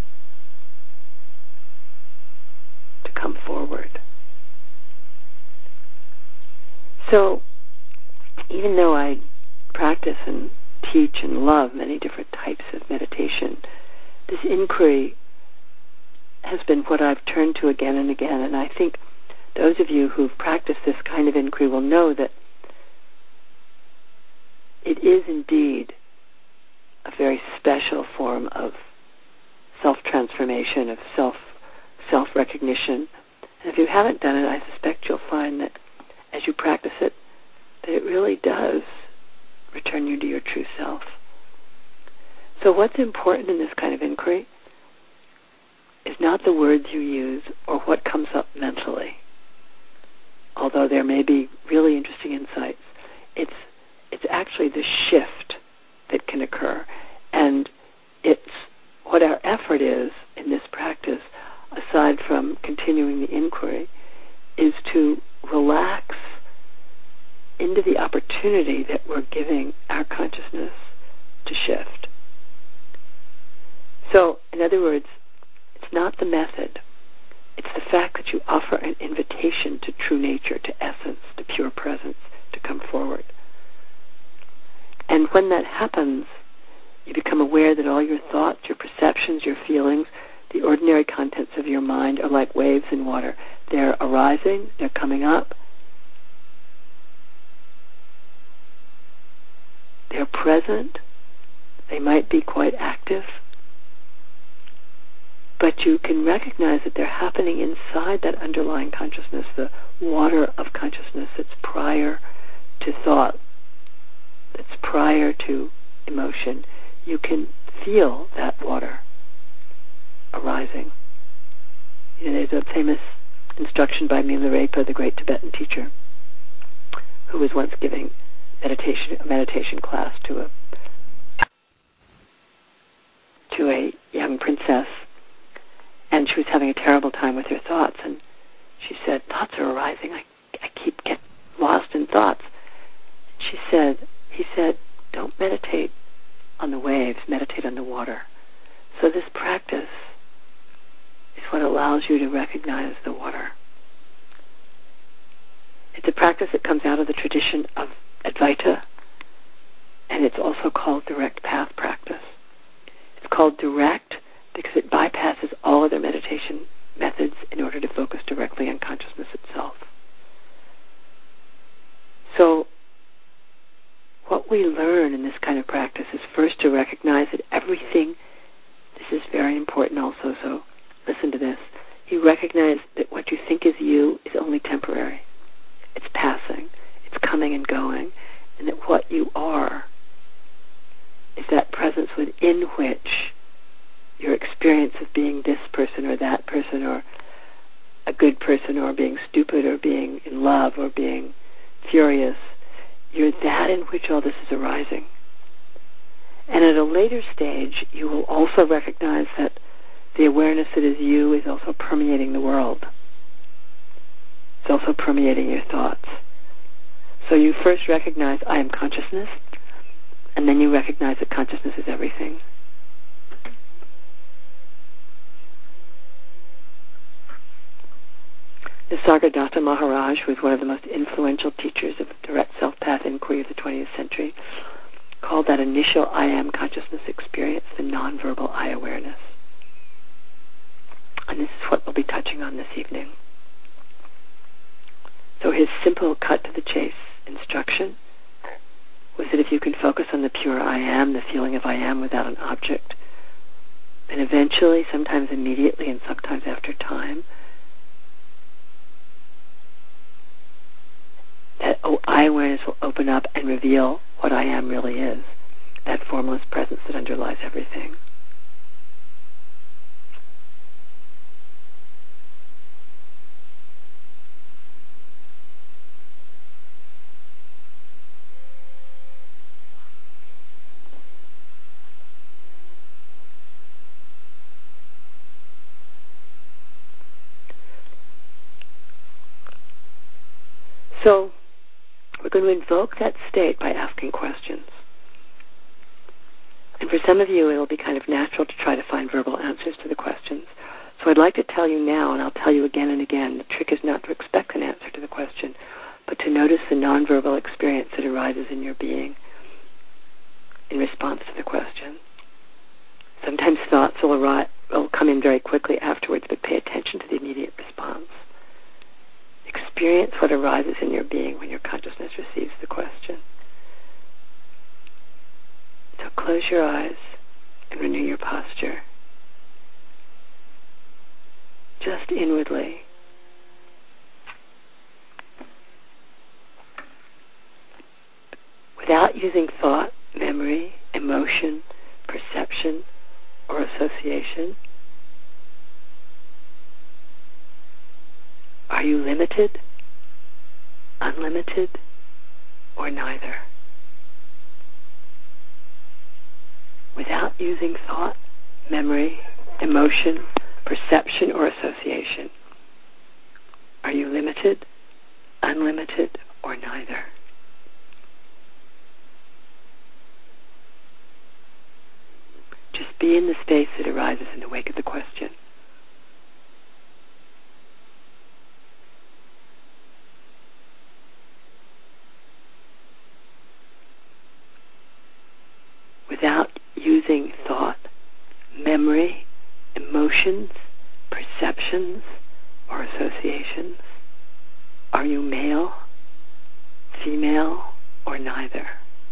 A: to come forward. So, even though I practice and teach and love many different types of meditation, this inquiry has been what I've turned to again and again, and I think those of you who've practiced this kind of inquiry will know that it is indeed a very special form of self-transformation, of self-recognition. And if you haven't done it, I suspect you'll find that as you practice it, that it really does return you to your true self. So what's important in this kind of inquiry is not the words you use or what comes up mentally, although there may be really interesting insights. It's actually the shift that can occur, and it's what our effort is in this practice, aside from continuing the inquiry, is to relax into the opportunity that we're giving our consciousness to shift. So, in other words, it's not the method. It's the fact that you offer an invitation to true nature, to essence, to pure presence, to come forward. And when that happens, you become aware that all your thoughts, your perceptions, your feelings, the ordinary contents of your mind are like waves in water. They're arising, they're coming up, they're present, they might be quite active, but you can recognize that they're happening inside that underlying consciousness, the water of consciousness that's prior to thought, that's prior to emotion. You can feel that water arising. You know, there's a famous instruction by Milarepa, the great Tibetan teacher, who was once giving a meditation class to a young princess, and she was having a terrible time with her thoughts, and she said, "Thoughts are arising. I keep getting lost in thoughts." He said, "Don't meditate on the waves, meditate on the water." So this practice is what allows you to recognize the water. It's a practice that comes out of the tradition of Advaita, and it's also called direct path practice. It's called direct because it bypasses all other meditation methods in order to focus directly on consciousness itself. So what we learn in this kind of practice is first to recognize that everything, this is very important also, so listen to this. You recognize that what you think is you is only temporary. It's passing. It's coming and going. And that what you are is that presence within which your experience of being this person or that person or a good person or being stupid or being in love or being furious, you're that in which all this is arising. And at a later stage, you will also recognize that the awareness that is you is also permeating the world. It's also permeating your thoughts. So you first recognize, I am consciousness, and then you recognize that consciousness is everything. Nisargadatta Maharaj, who is one of the most influential teachers of direct self-path inquiry of the 20th century, called that initial I am consciousness experience the nonverbal I awareness. And this is what we'll be touching on this evening. So his simple cut-to-the-chase instruction was that if you can focus on the pure I am, the feeling of I am without an object, then eventually, sometimes immediately and sometimes after time, that I awareness will open up and reveal what I am really is, that formless presence that underlies everything. So, we're going to invoke that state by asking questions. And for some of you, it'll be kind of natural to try to find verbal answers to the questions. So I'd like to tell you now, and I'll tell you again and again, the trick is not to expect an answer to the question, but to notice the nonverbal experience that arises in your being in response to the question. Sometimes thoughts will come in very quickly afterwards, but pay attention to the immediate response. Experience what arises in your being when your consciousness receives the question. So close your eyes and renew your posture. Just inwardly. Without using thought, memory, emotion, perception, or association. Are you limited, unlimited, or neither? Without using thought, memory, emotion, perception, or association? Are you limited, unlimited, or neither? Just be in the space that arises in the wake of the question. Without using thought, memory, emotions, perceptions, or associations, are you male, female, or neither?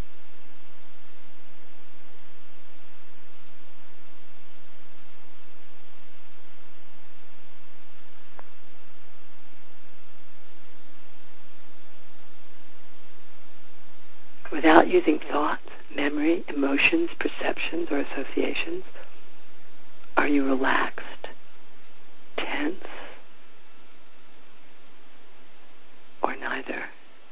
A: Without using thoughts, memory, emotions, perceptions, or associations, are you relaxed, tense, or neither?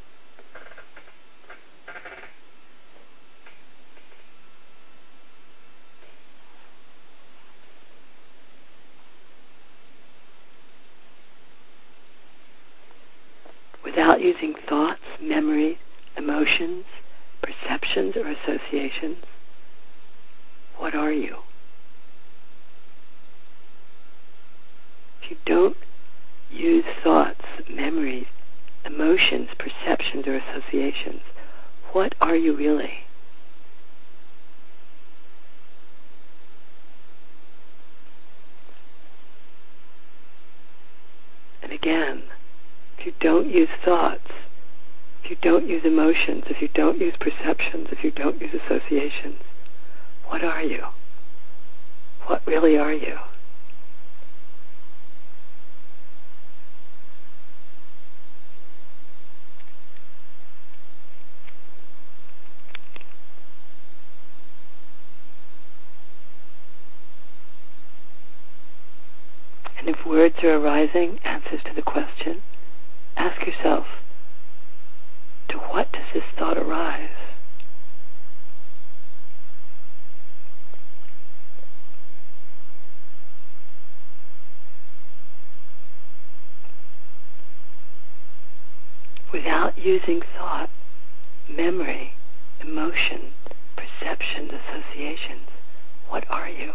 A: Without using thoughts, memory, emotions, perceptions, or associations, what are you? If you don't use thoughts, memories, emotions, perceptions, or associations, what are you really? And again, if you don't use thoughts, if you don't use emotions, if you don't use perceptions, if you don't use associations, what are you? What really are you? And if words are arising, answers to the question, ask yourself, to what does this thought arise? Without using thought, memory, emotion, perception, associations, what are you?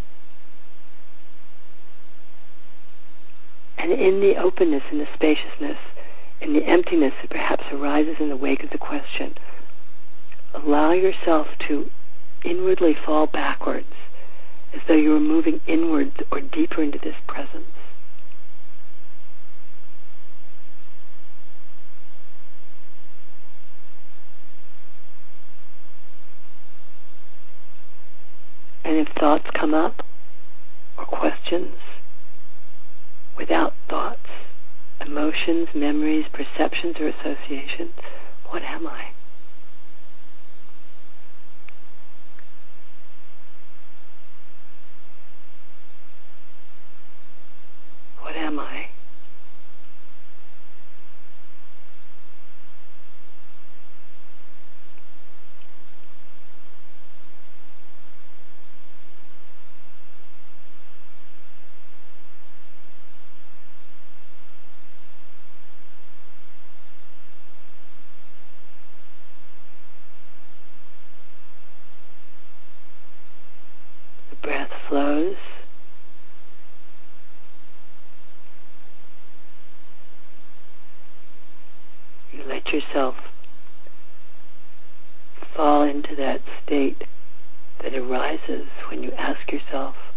A: And in the openness, in the spaciousness, in the emptiness that perhaps arises in the wake of the question, allow yourself to inwardly fall backwards as though you were moving inwards or deeper into this presence. And if thoughts come up or questions, without thoughts, emotions, memories, perceptions, or associations, what am I? What am I? The breath flows. You let yourself fall into that state that arises when you ask yourself,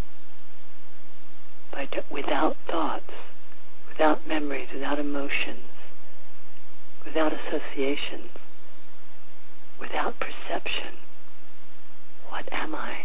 A: without thoughts, without memories, without emotions, without associations, without perception, what am I?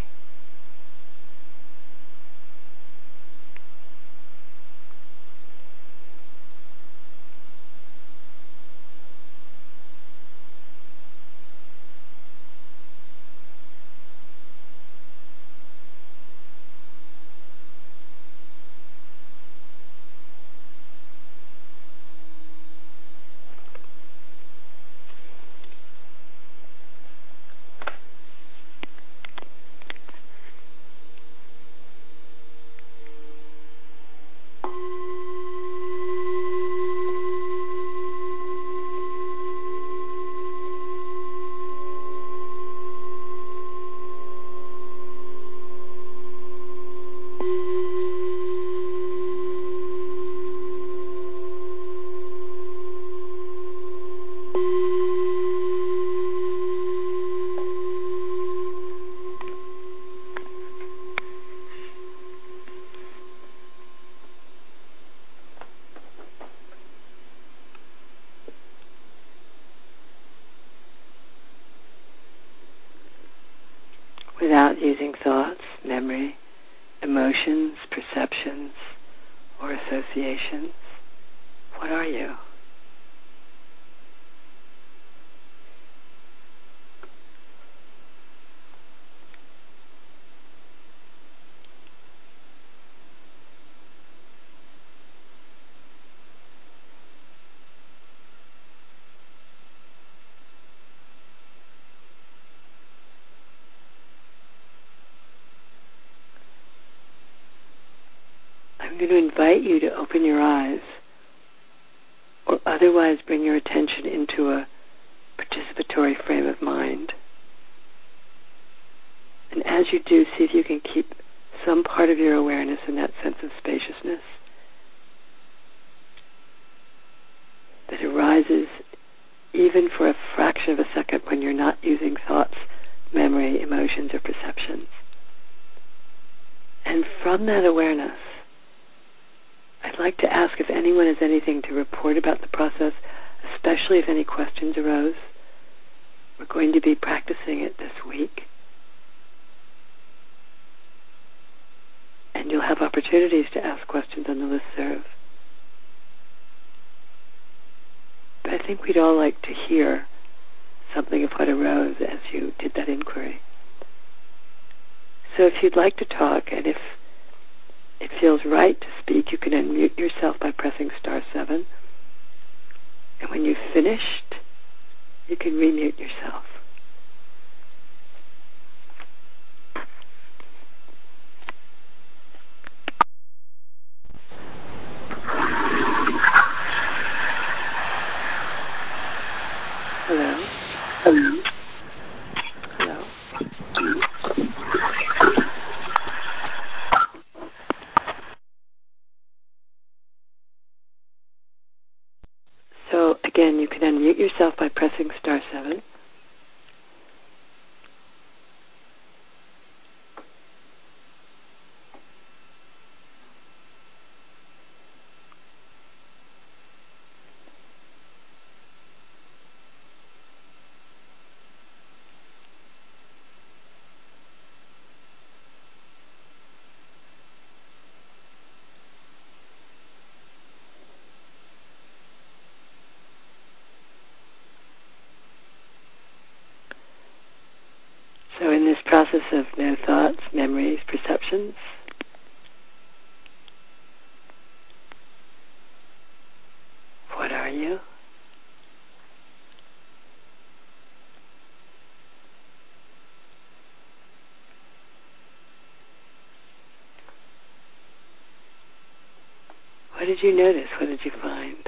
A: emotions, perceptions, or associations? What are you? I'm going to invite you to open your eyes or otherwise bring your attention into a participatory frame of mind. And as you do, see if you can keep some part of your awareness in that sense of spaciousness that arises even for a fraction of a second when you're not using thoughts, memory, emotions, or perceptions. And from that awareness, I'd like to ask if anyone has anything to report about the process, especially if any questions arose. We're going to be practicing it this week. And you'll have opportunities to ask questions on the listserv. But I think we'd all like to hear something of what arose as you did that inquiry. So if you'd like to talk, and if it feels right to speak, you can unmute yourself by pressing *7. And when you've finished, you can remute yourself. Hello? Hello? Hello? So again, you can unmute yourself by pressing *7. So in this process of no thoughts, memories, perceptions, what are you? What did you notice? What did you find?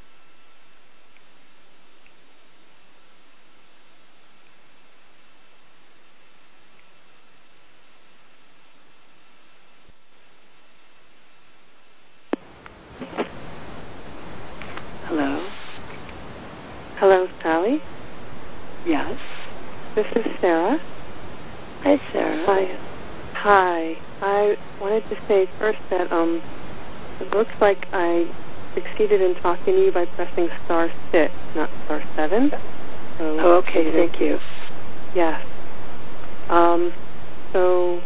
A: Hello? Hello, Sally? Yes? This is Sarah. Hi, Sarah. Hi. Hi. I wanted to say first that it looks like I succeeded in talking to you by pressing *6, not *7. So, oh, okay. Thank you. Yes. So,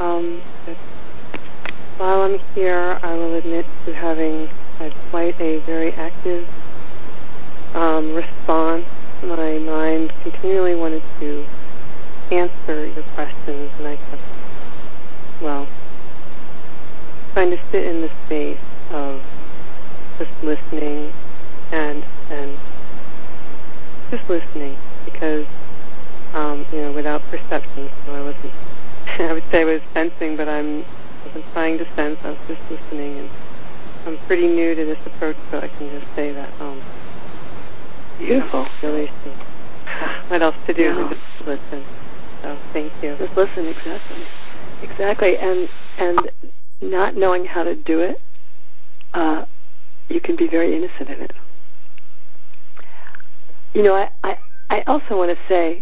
A: while I'm here, I will admit to having had quite a very active response. My mind continually wanted to answer your questions, and I kept, trying to sit in the space of just listening and just listening because, without perception, so I wasn't, I would say I was sensing, but I wasn't trying to sense, I was just listening, and I'm pretty new to this approach, so I can just say that, beautiful. Really, what else to do than just listen. So thank you. Just listen, exactly. Exactly, and not knowing how to do it, you can be very innocent in it. I also want to say,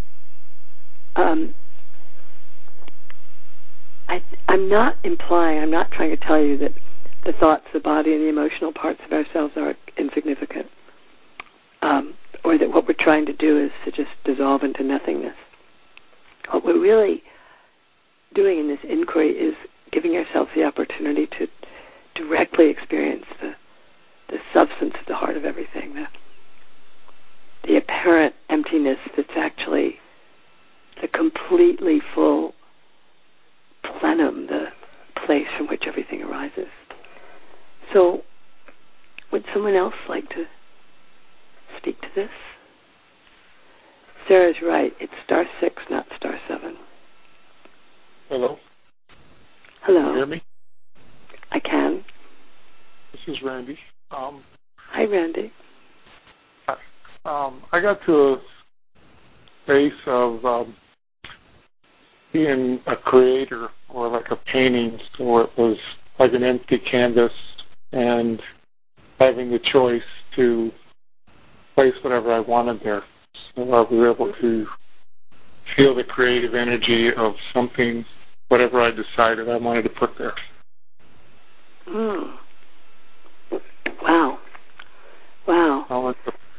A: I'm not trying to tell you that the thoughts, the body, and the emotional parts of ourselves are insignificant, or that what we're trying to do is to just dissolve into nothingness. What we're really doing in this inquiry is giving ourselves the deeply experience the substance at the heart of everything, the apparent emptiness that's actually the completely full plenum, the place from which everything arises. So, would someone else like to speak to this? Sarah's right. It's star 6, not star 7.
B: Hello?
A: Hello.
B: Can you hear me?
A: I can.
B: This is Randy.
A: Hi, Randy.
B: Hi. I got to a space of being a creator, or like a painting, so it was like an empty canvas, and having the choice to place whatever I wanted there. So I was able to feel the creative energy of something, whatever I decided I wanted to put there.
A: Mm. Wow. Wow.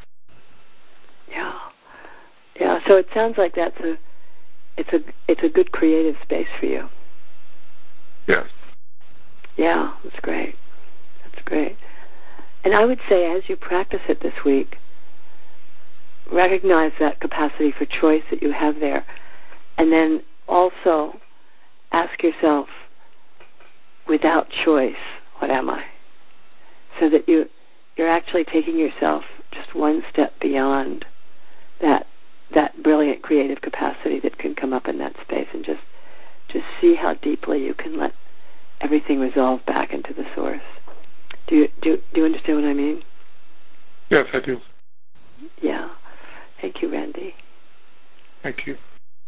A: Yeah. Yeah. So it sounds like it's a good creative space for you.
B: Yes.
A: Yeah, that's great. That's great. And I would say as you practice it this week, recognize that capacity for choice that you have there. And then also ask yourself, without choice, what am I? So that you're actually taking yourself just one step beyond that brilliant creative capacity that can come up in that space, and just see how deeply you can let everything resolve back into the source. Do you understand what I mean?
B: Yes, I do.
A: Yeah. Thank you, Randy.
B: Thank you.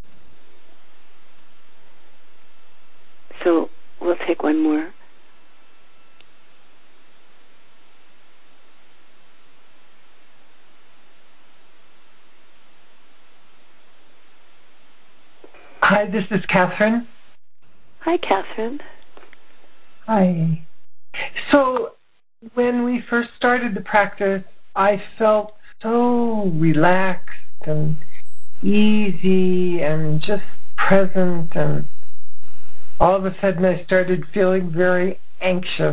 A: So we'll take one more.
C: Hi, this is Catherine.
A: Hi, Catherine.
C: Hi. So when we first started the practice, I felt so relaxed and easy and just present, and all of a sudden I started feeling very anxious.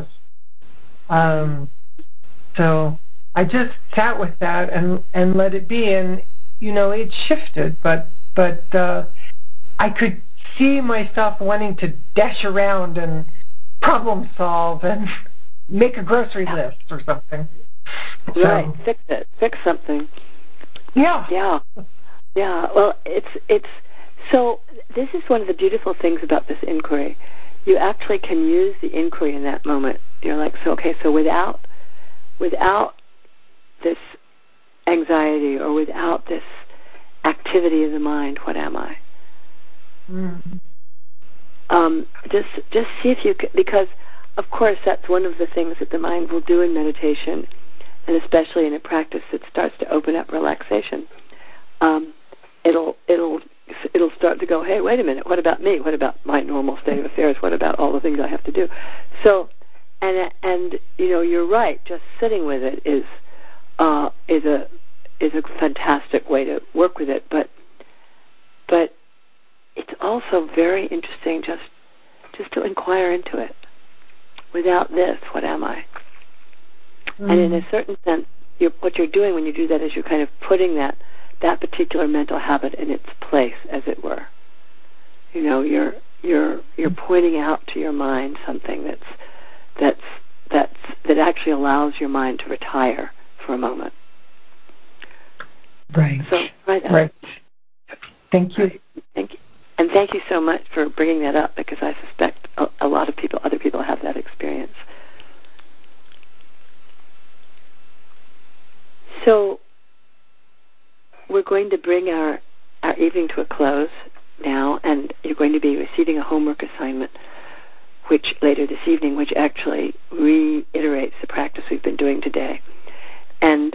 C: So I just sat with that and let it be, and it shifted, but I could see myself wanting to dash around and problem solve and make a grocery list or something.
A: Right, fix it, fix something.
C: Yeah.
A: Well, it's so. This is one of the beautiful things about this inquiry. You actually can use the inquiry in that moment. You're like, so without this anxiety or without this activity of the mind, what am I? Just see if you can, because of course that's one of the things that the mind will do in meditation, and especially in a practice that starts to open up relaxation. It'll start to go, hey, wait a minute, what about me? What about my normal state of affairs? What about all the things I have to do? So, and you're right. Just sitting with it is a fantastic way to work with it. But it's also very interesting just to inquire into it. Without this, what am I? And in a certain sense, what you're doing when you do that is you're kind of putting that particular mental habit in its place, as it were. You're pointing out to your mind something that actually allows your mind to retire for a moment.
C: Right.
A: So try that.
C: Right. Thank you.
A: Right. Thank you. And thank you so much for bringing that up, because I suspect a lot of other people have that experience. So we're going to bring our evening to a close now, and you're going to be receiving a homework assignment later this evening, which actually reiterates the practice we've been doing today. And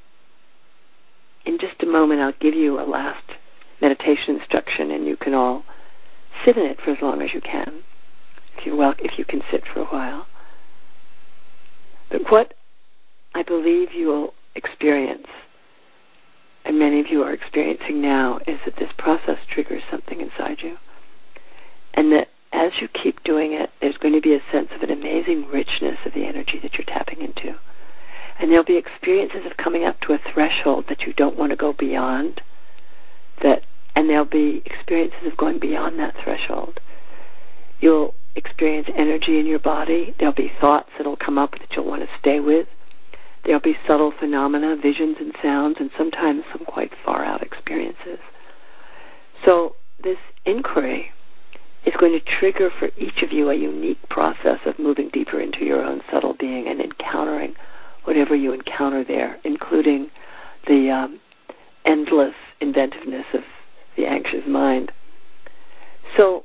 A: in just a moment, I'll give you a last meditation instruction, and you can all sit in it for as long as you can, if you can sit for a while. But what I believe you'll experience, and many of you are experiencing now, is that this process triggers something inside you. And that as you keep doing it, there's going to be a sense of an amazing amazing richness of the energy that you're tapping into. And there'll be experiences of coming up to a threshold that you don't want to go beyond, and there'll be experiences of going beyond that threshold. You'll experience energy in your body. There'll be thoughts that'll come up that you'll want to stay with. There'll be subtle phenomena, visions and sounds, and sometimes some quite far-out experiences. So this inquiry is going to trigger for each of you a unique process of moving deeper into your own subtle being and encountering whatever you encounter there, including the endless inventiveness of the anxious mind. So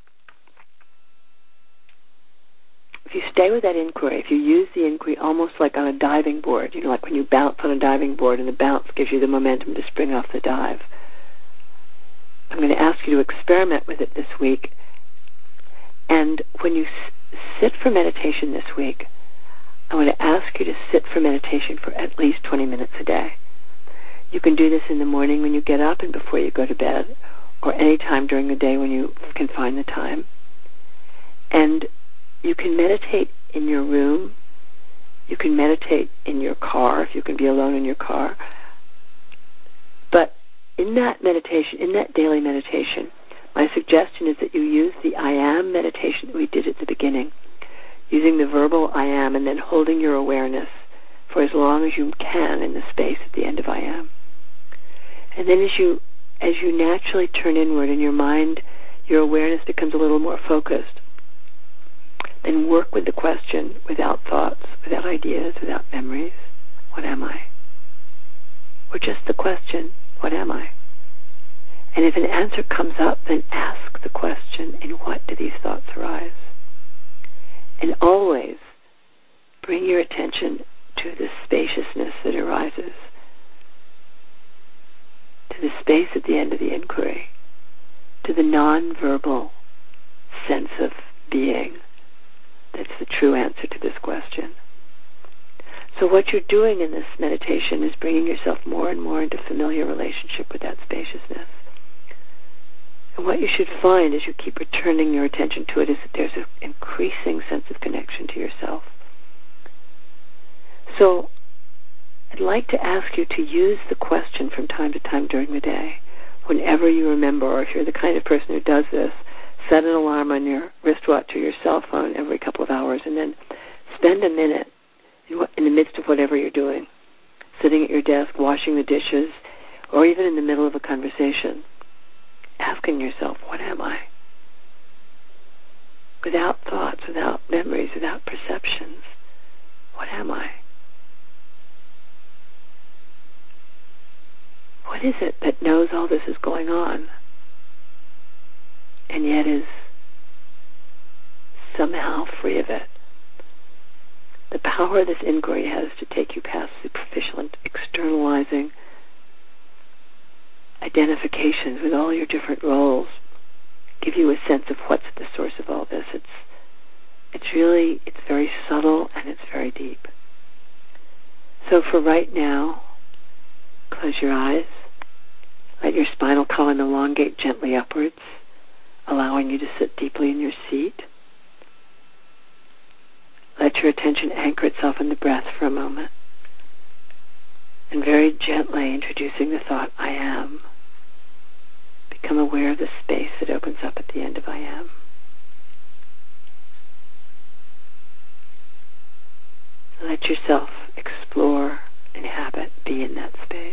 A: if you stay with that inquiry, if you use the inquiry almost like on a diving board, like when you bounce on a diving board and the bounce gives you the momentum to spring off the dive, I'm going to ask you to experiment with it this week. And when you sit for meditation this week, I want to ask you to sit for meditation for at least 20 minutes a day. You can do this in the morning when you get up and before you go to bed, or any time during the day when you can find the time. And you can meditate in your room. You can meditate in your car if you can be alone in your car. But in that meditation, in that daily meditation, my suggestion is that you use the I am meditation that we did at the beginning, using the verbal I am and then holding your awareness for as long as you can in the space at the end of I am. And then as you naturally turn inward and your mind, your awareness becomes a little more focused, then work with the question without thoughts, without ideas, without memories. What am I? Or just the question, what am I? And if an answer comes up, then ask the question, in what do these thoughts arise? And always bring your attention to the spaciousness that arises, to the space at the end of the inquiry, to the non-verbal sense of being. That's the true answer to this question. So what you're doing in this meditation is bringing yourself more and more into familiar relationship with that spaciousness. And what you should find as you keep returning your attention to it is that there's an increasing sense of connection to yourself. So I'd like to ask you to use the question from time to time during the day. Whenever you remember, or if you're the kind of person who does this, set an alarm on your wristwatch or your cell phone every couple of hours and then spend a minute in the midst of whatever you're doing, sitting at your desk, washing the dishes, or even in the middle of a conversation, asking yourself, what am I? Without thoughts, without memories, without perceptions, what am I? What is it that knows all this is going on and yet is somehow free of it? The power this inquiry has to take you past superficial and externalizing identifications with all your different roles, give you a sense of what's at the source of all this. It's very subtle and it's very deep. So for right now, close your eyes. Let your spinal column elongate gently upwards, allowing you to sit deeply in your seat. Let your attention anchor itself in the breath for a moment. And very gently introducing the thought, I am. Become aware of the space that opens up at the end of I am. Let yourself explore, inhabit, be in that space.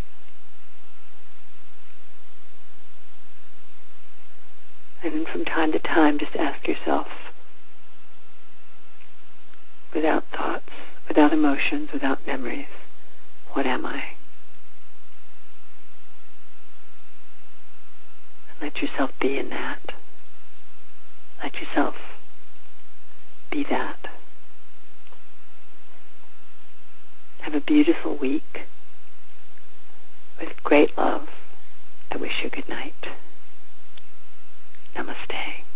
A: And then from time to time, just ask yourself, without thoughts, without emotions, without memories, what am I? And let yourself be in that. Let yourself be that. Have a beautiful week. With great love, I wish you good night. Namaste.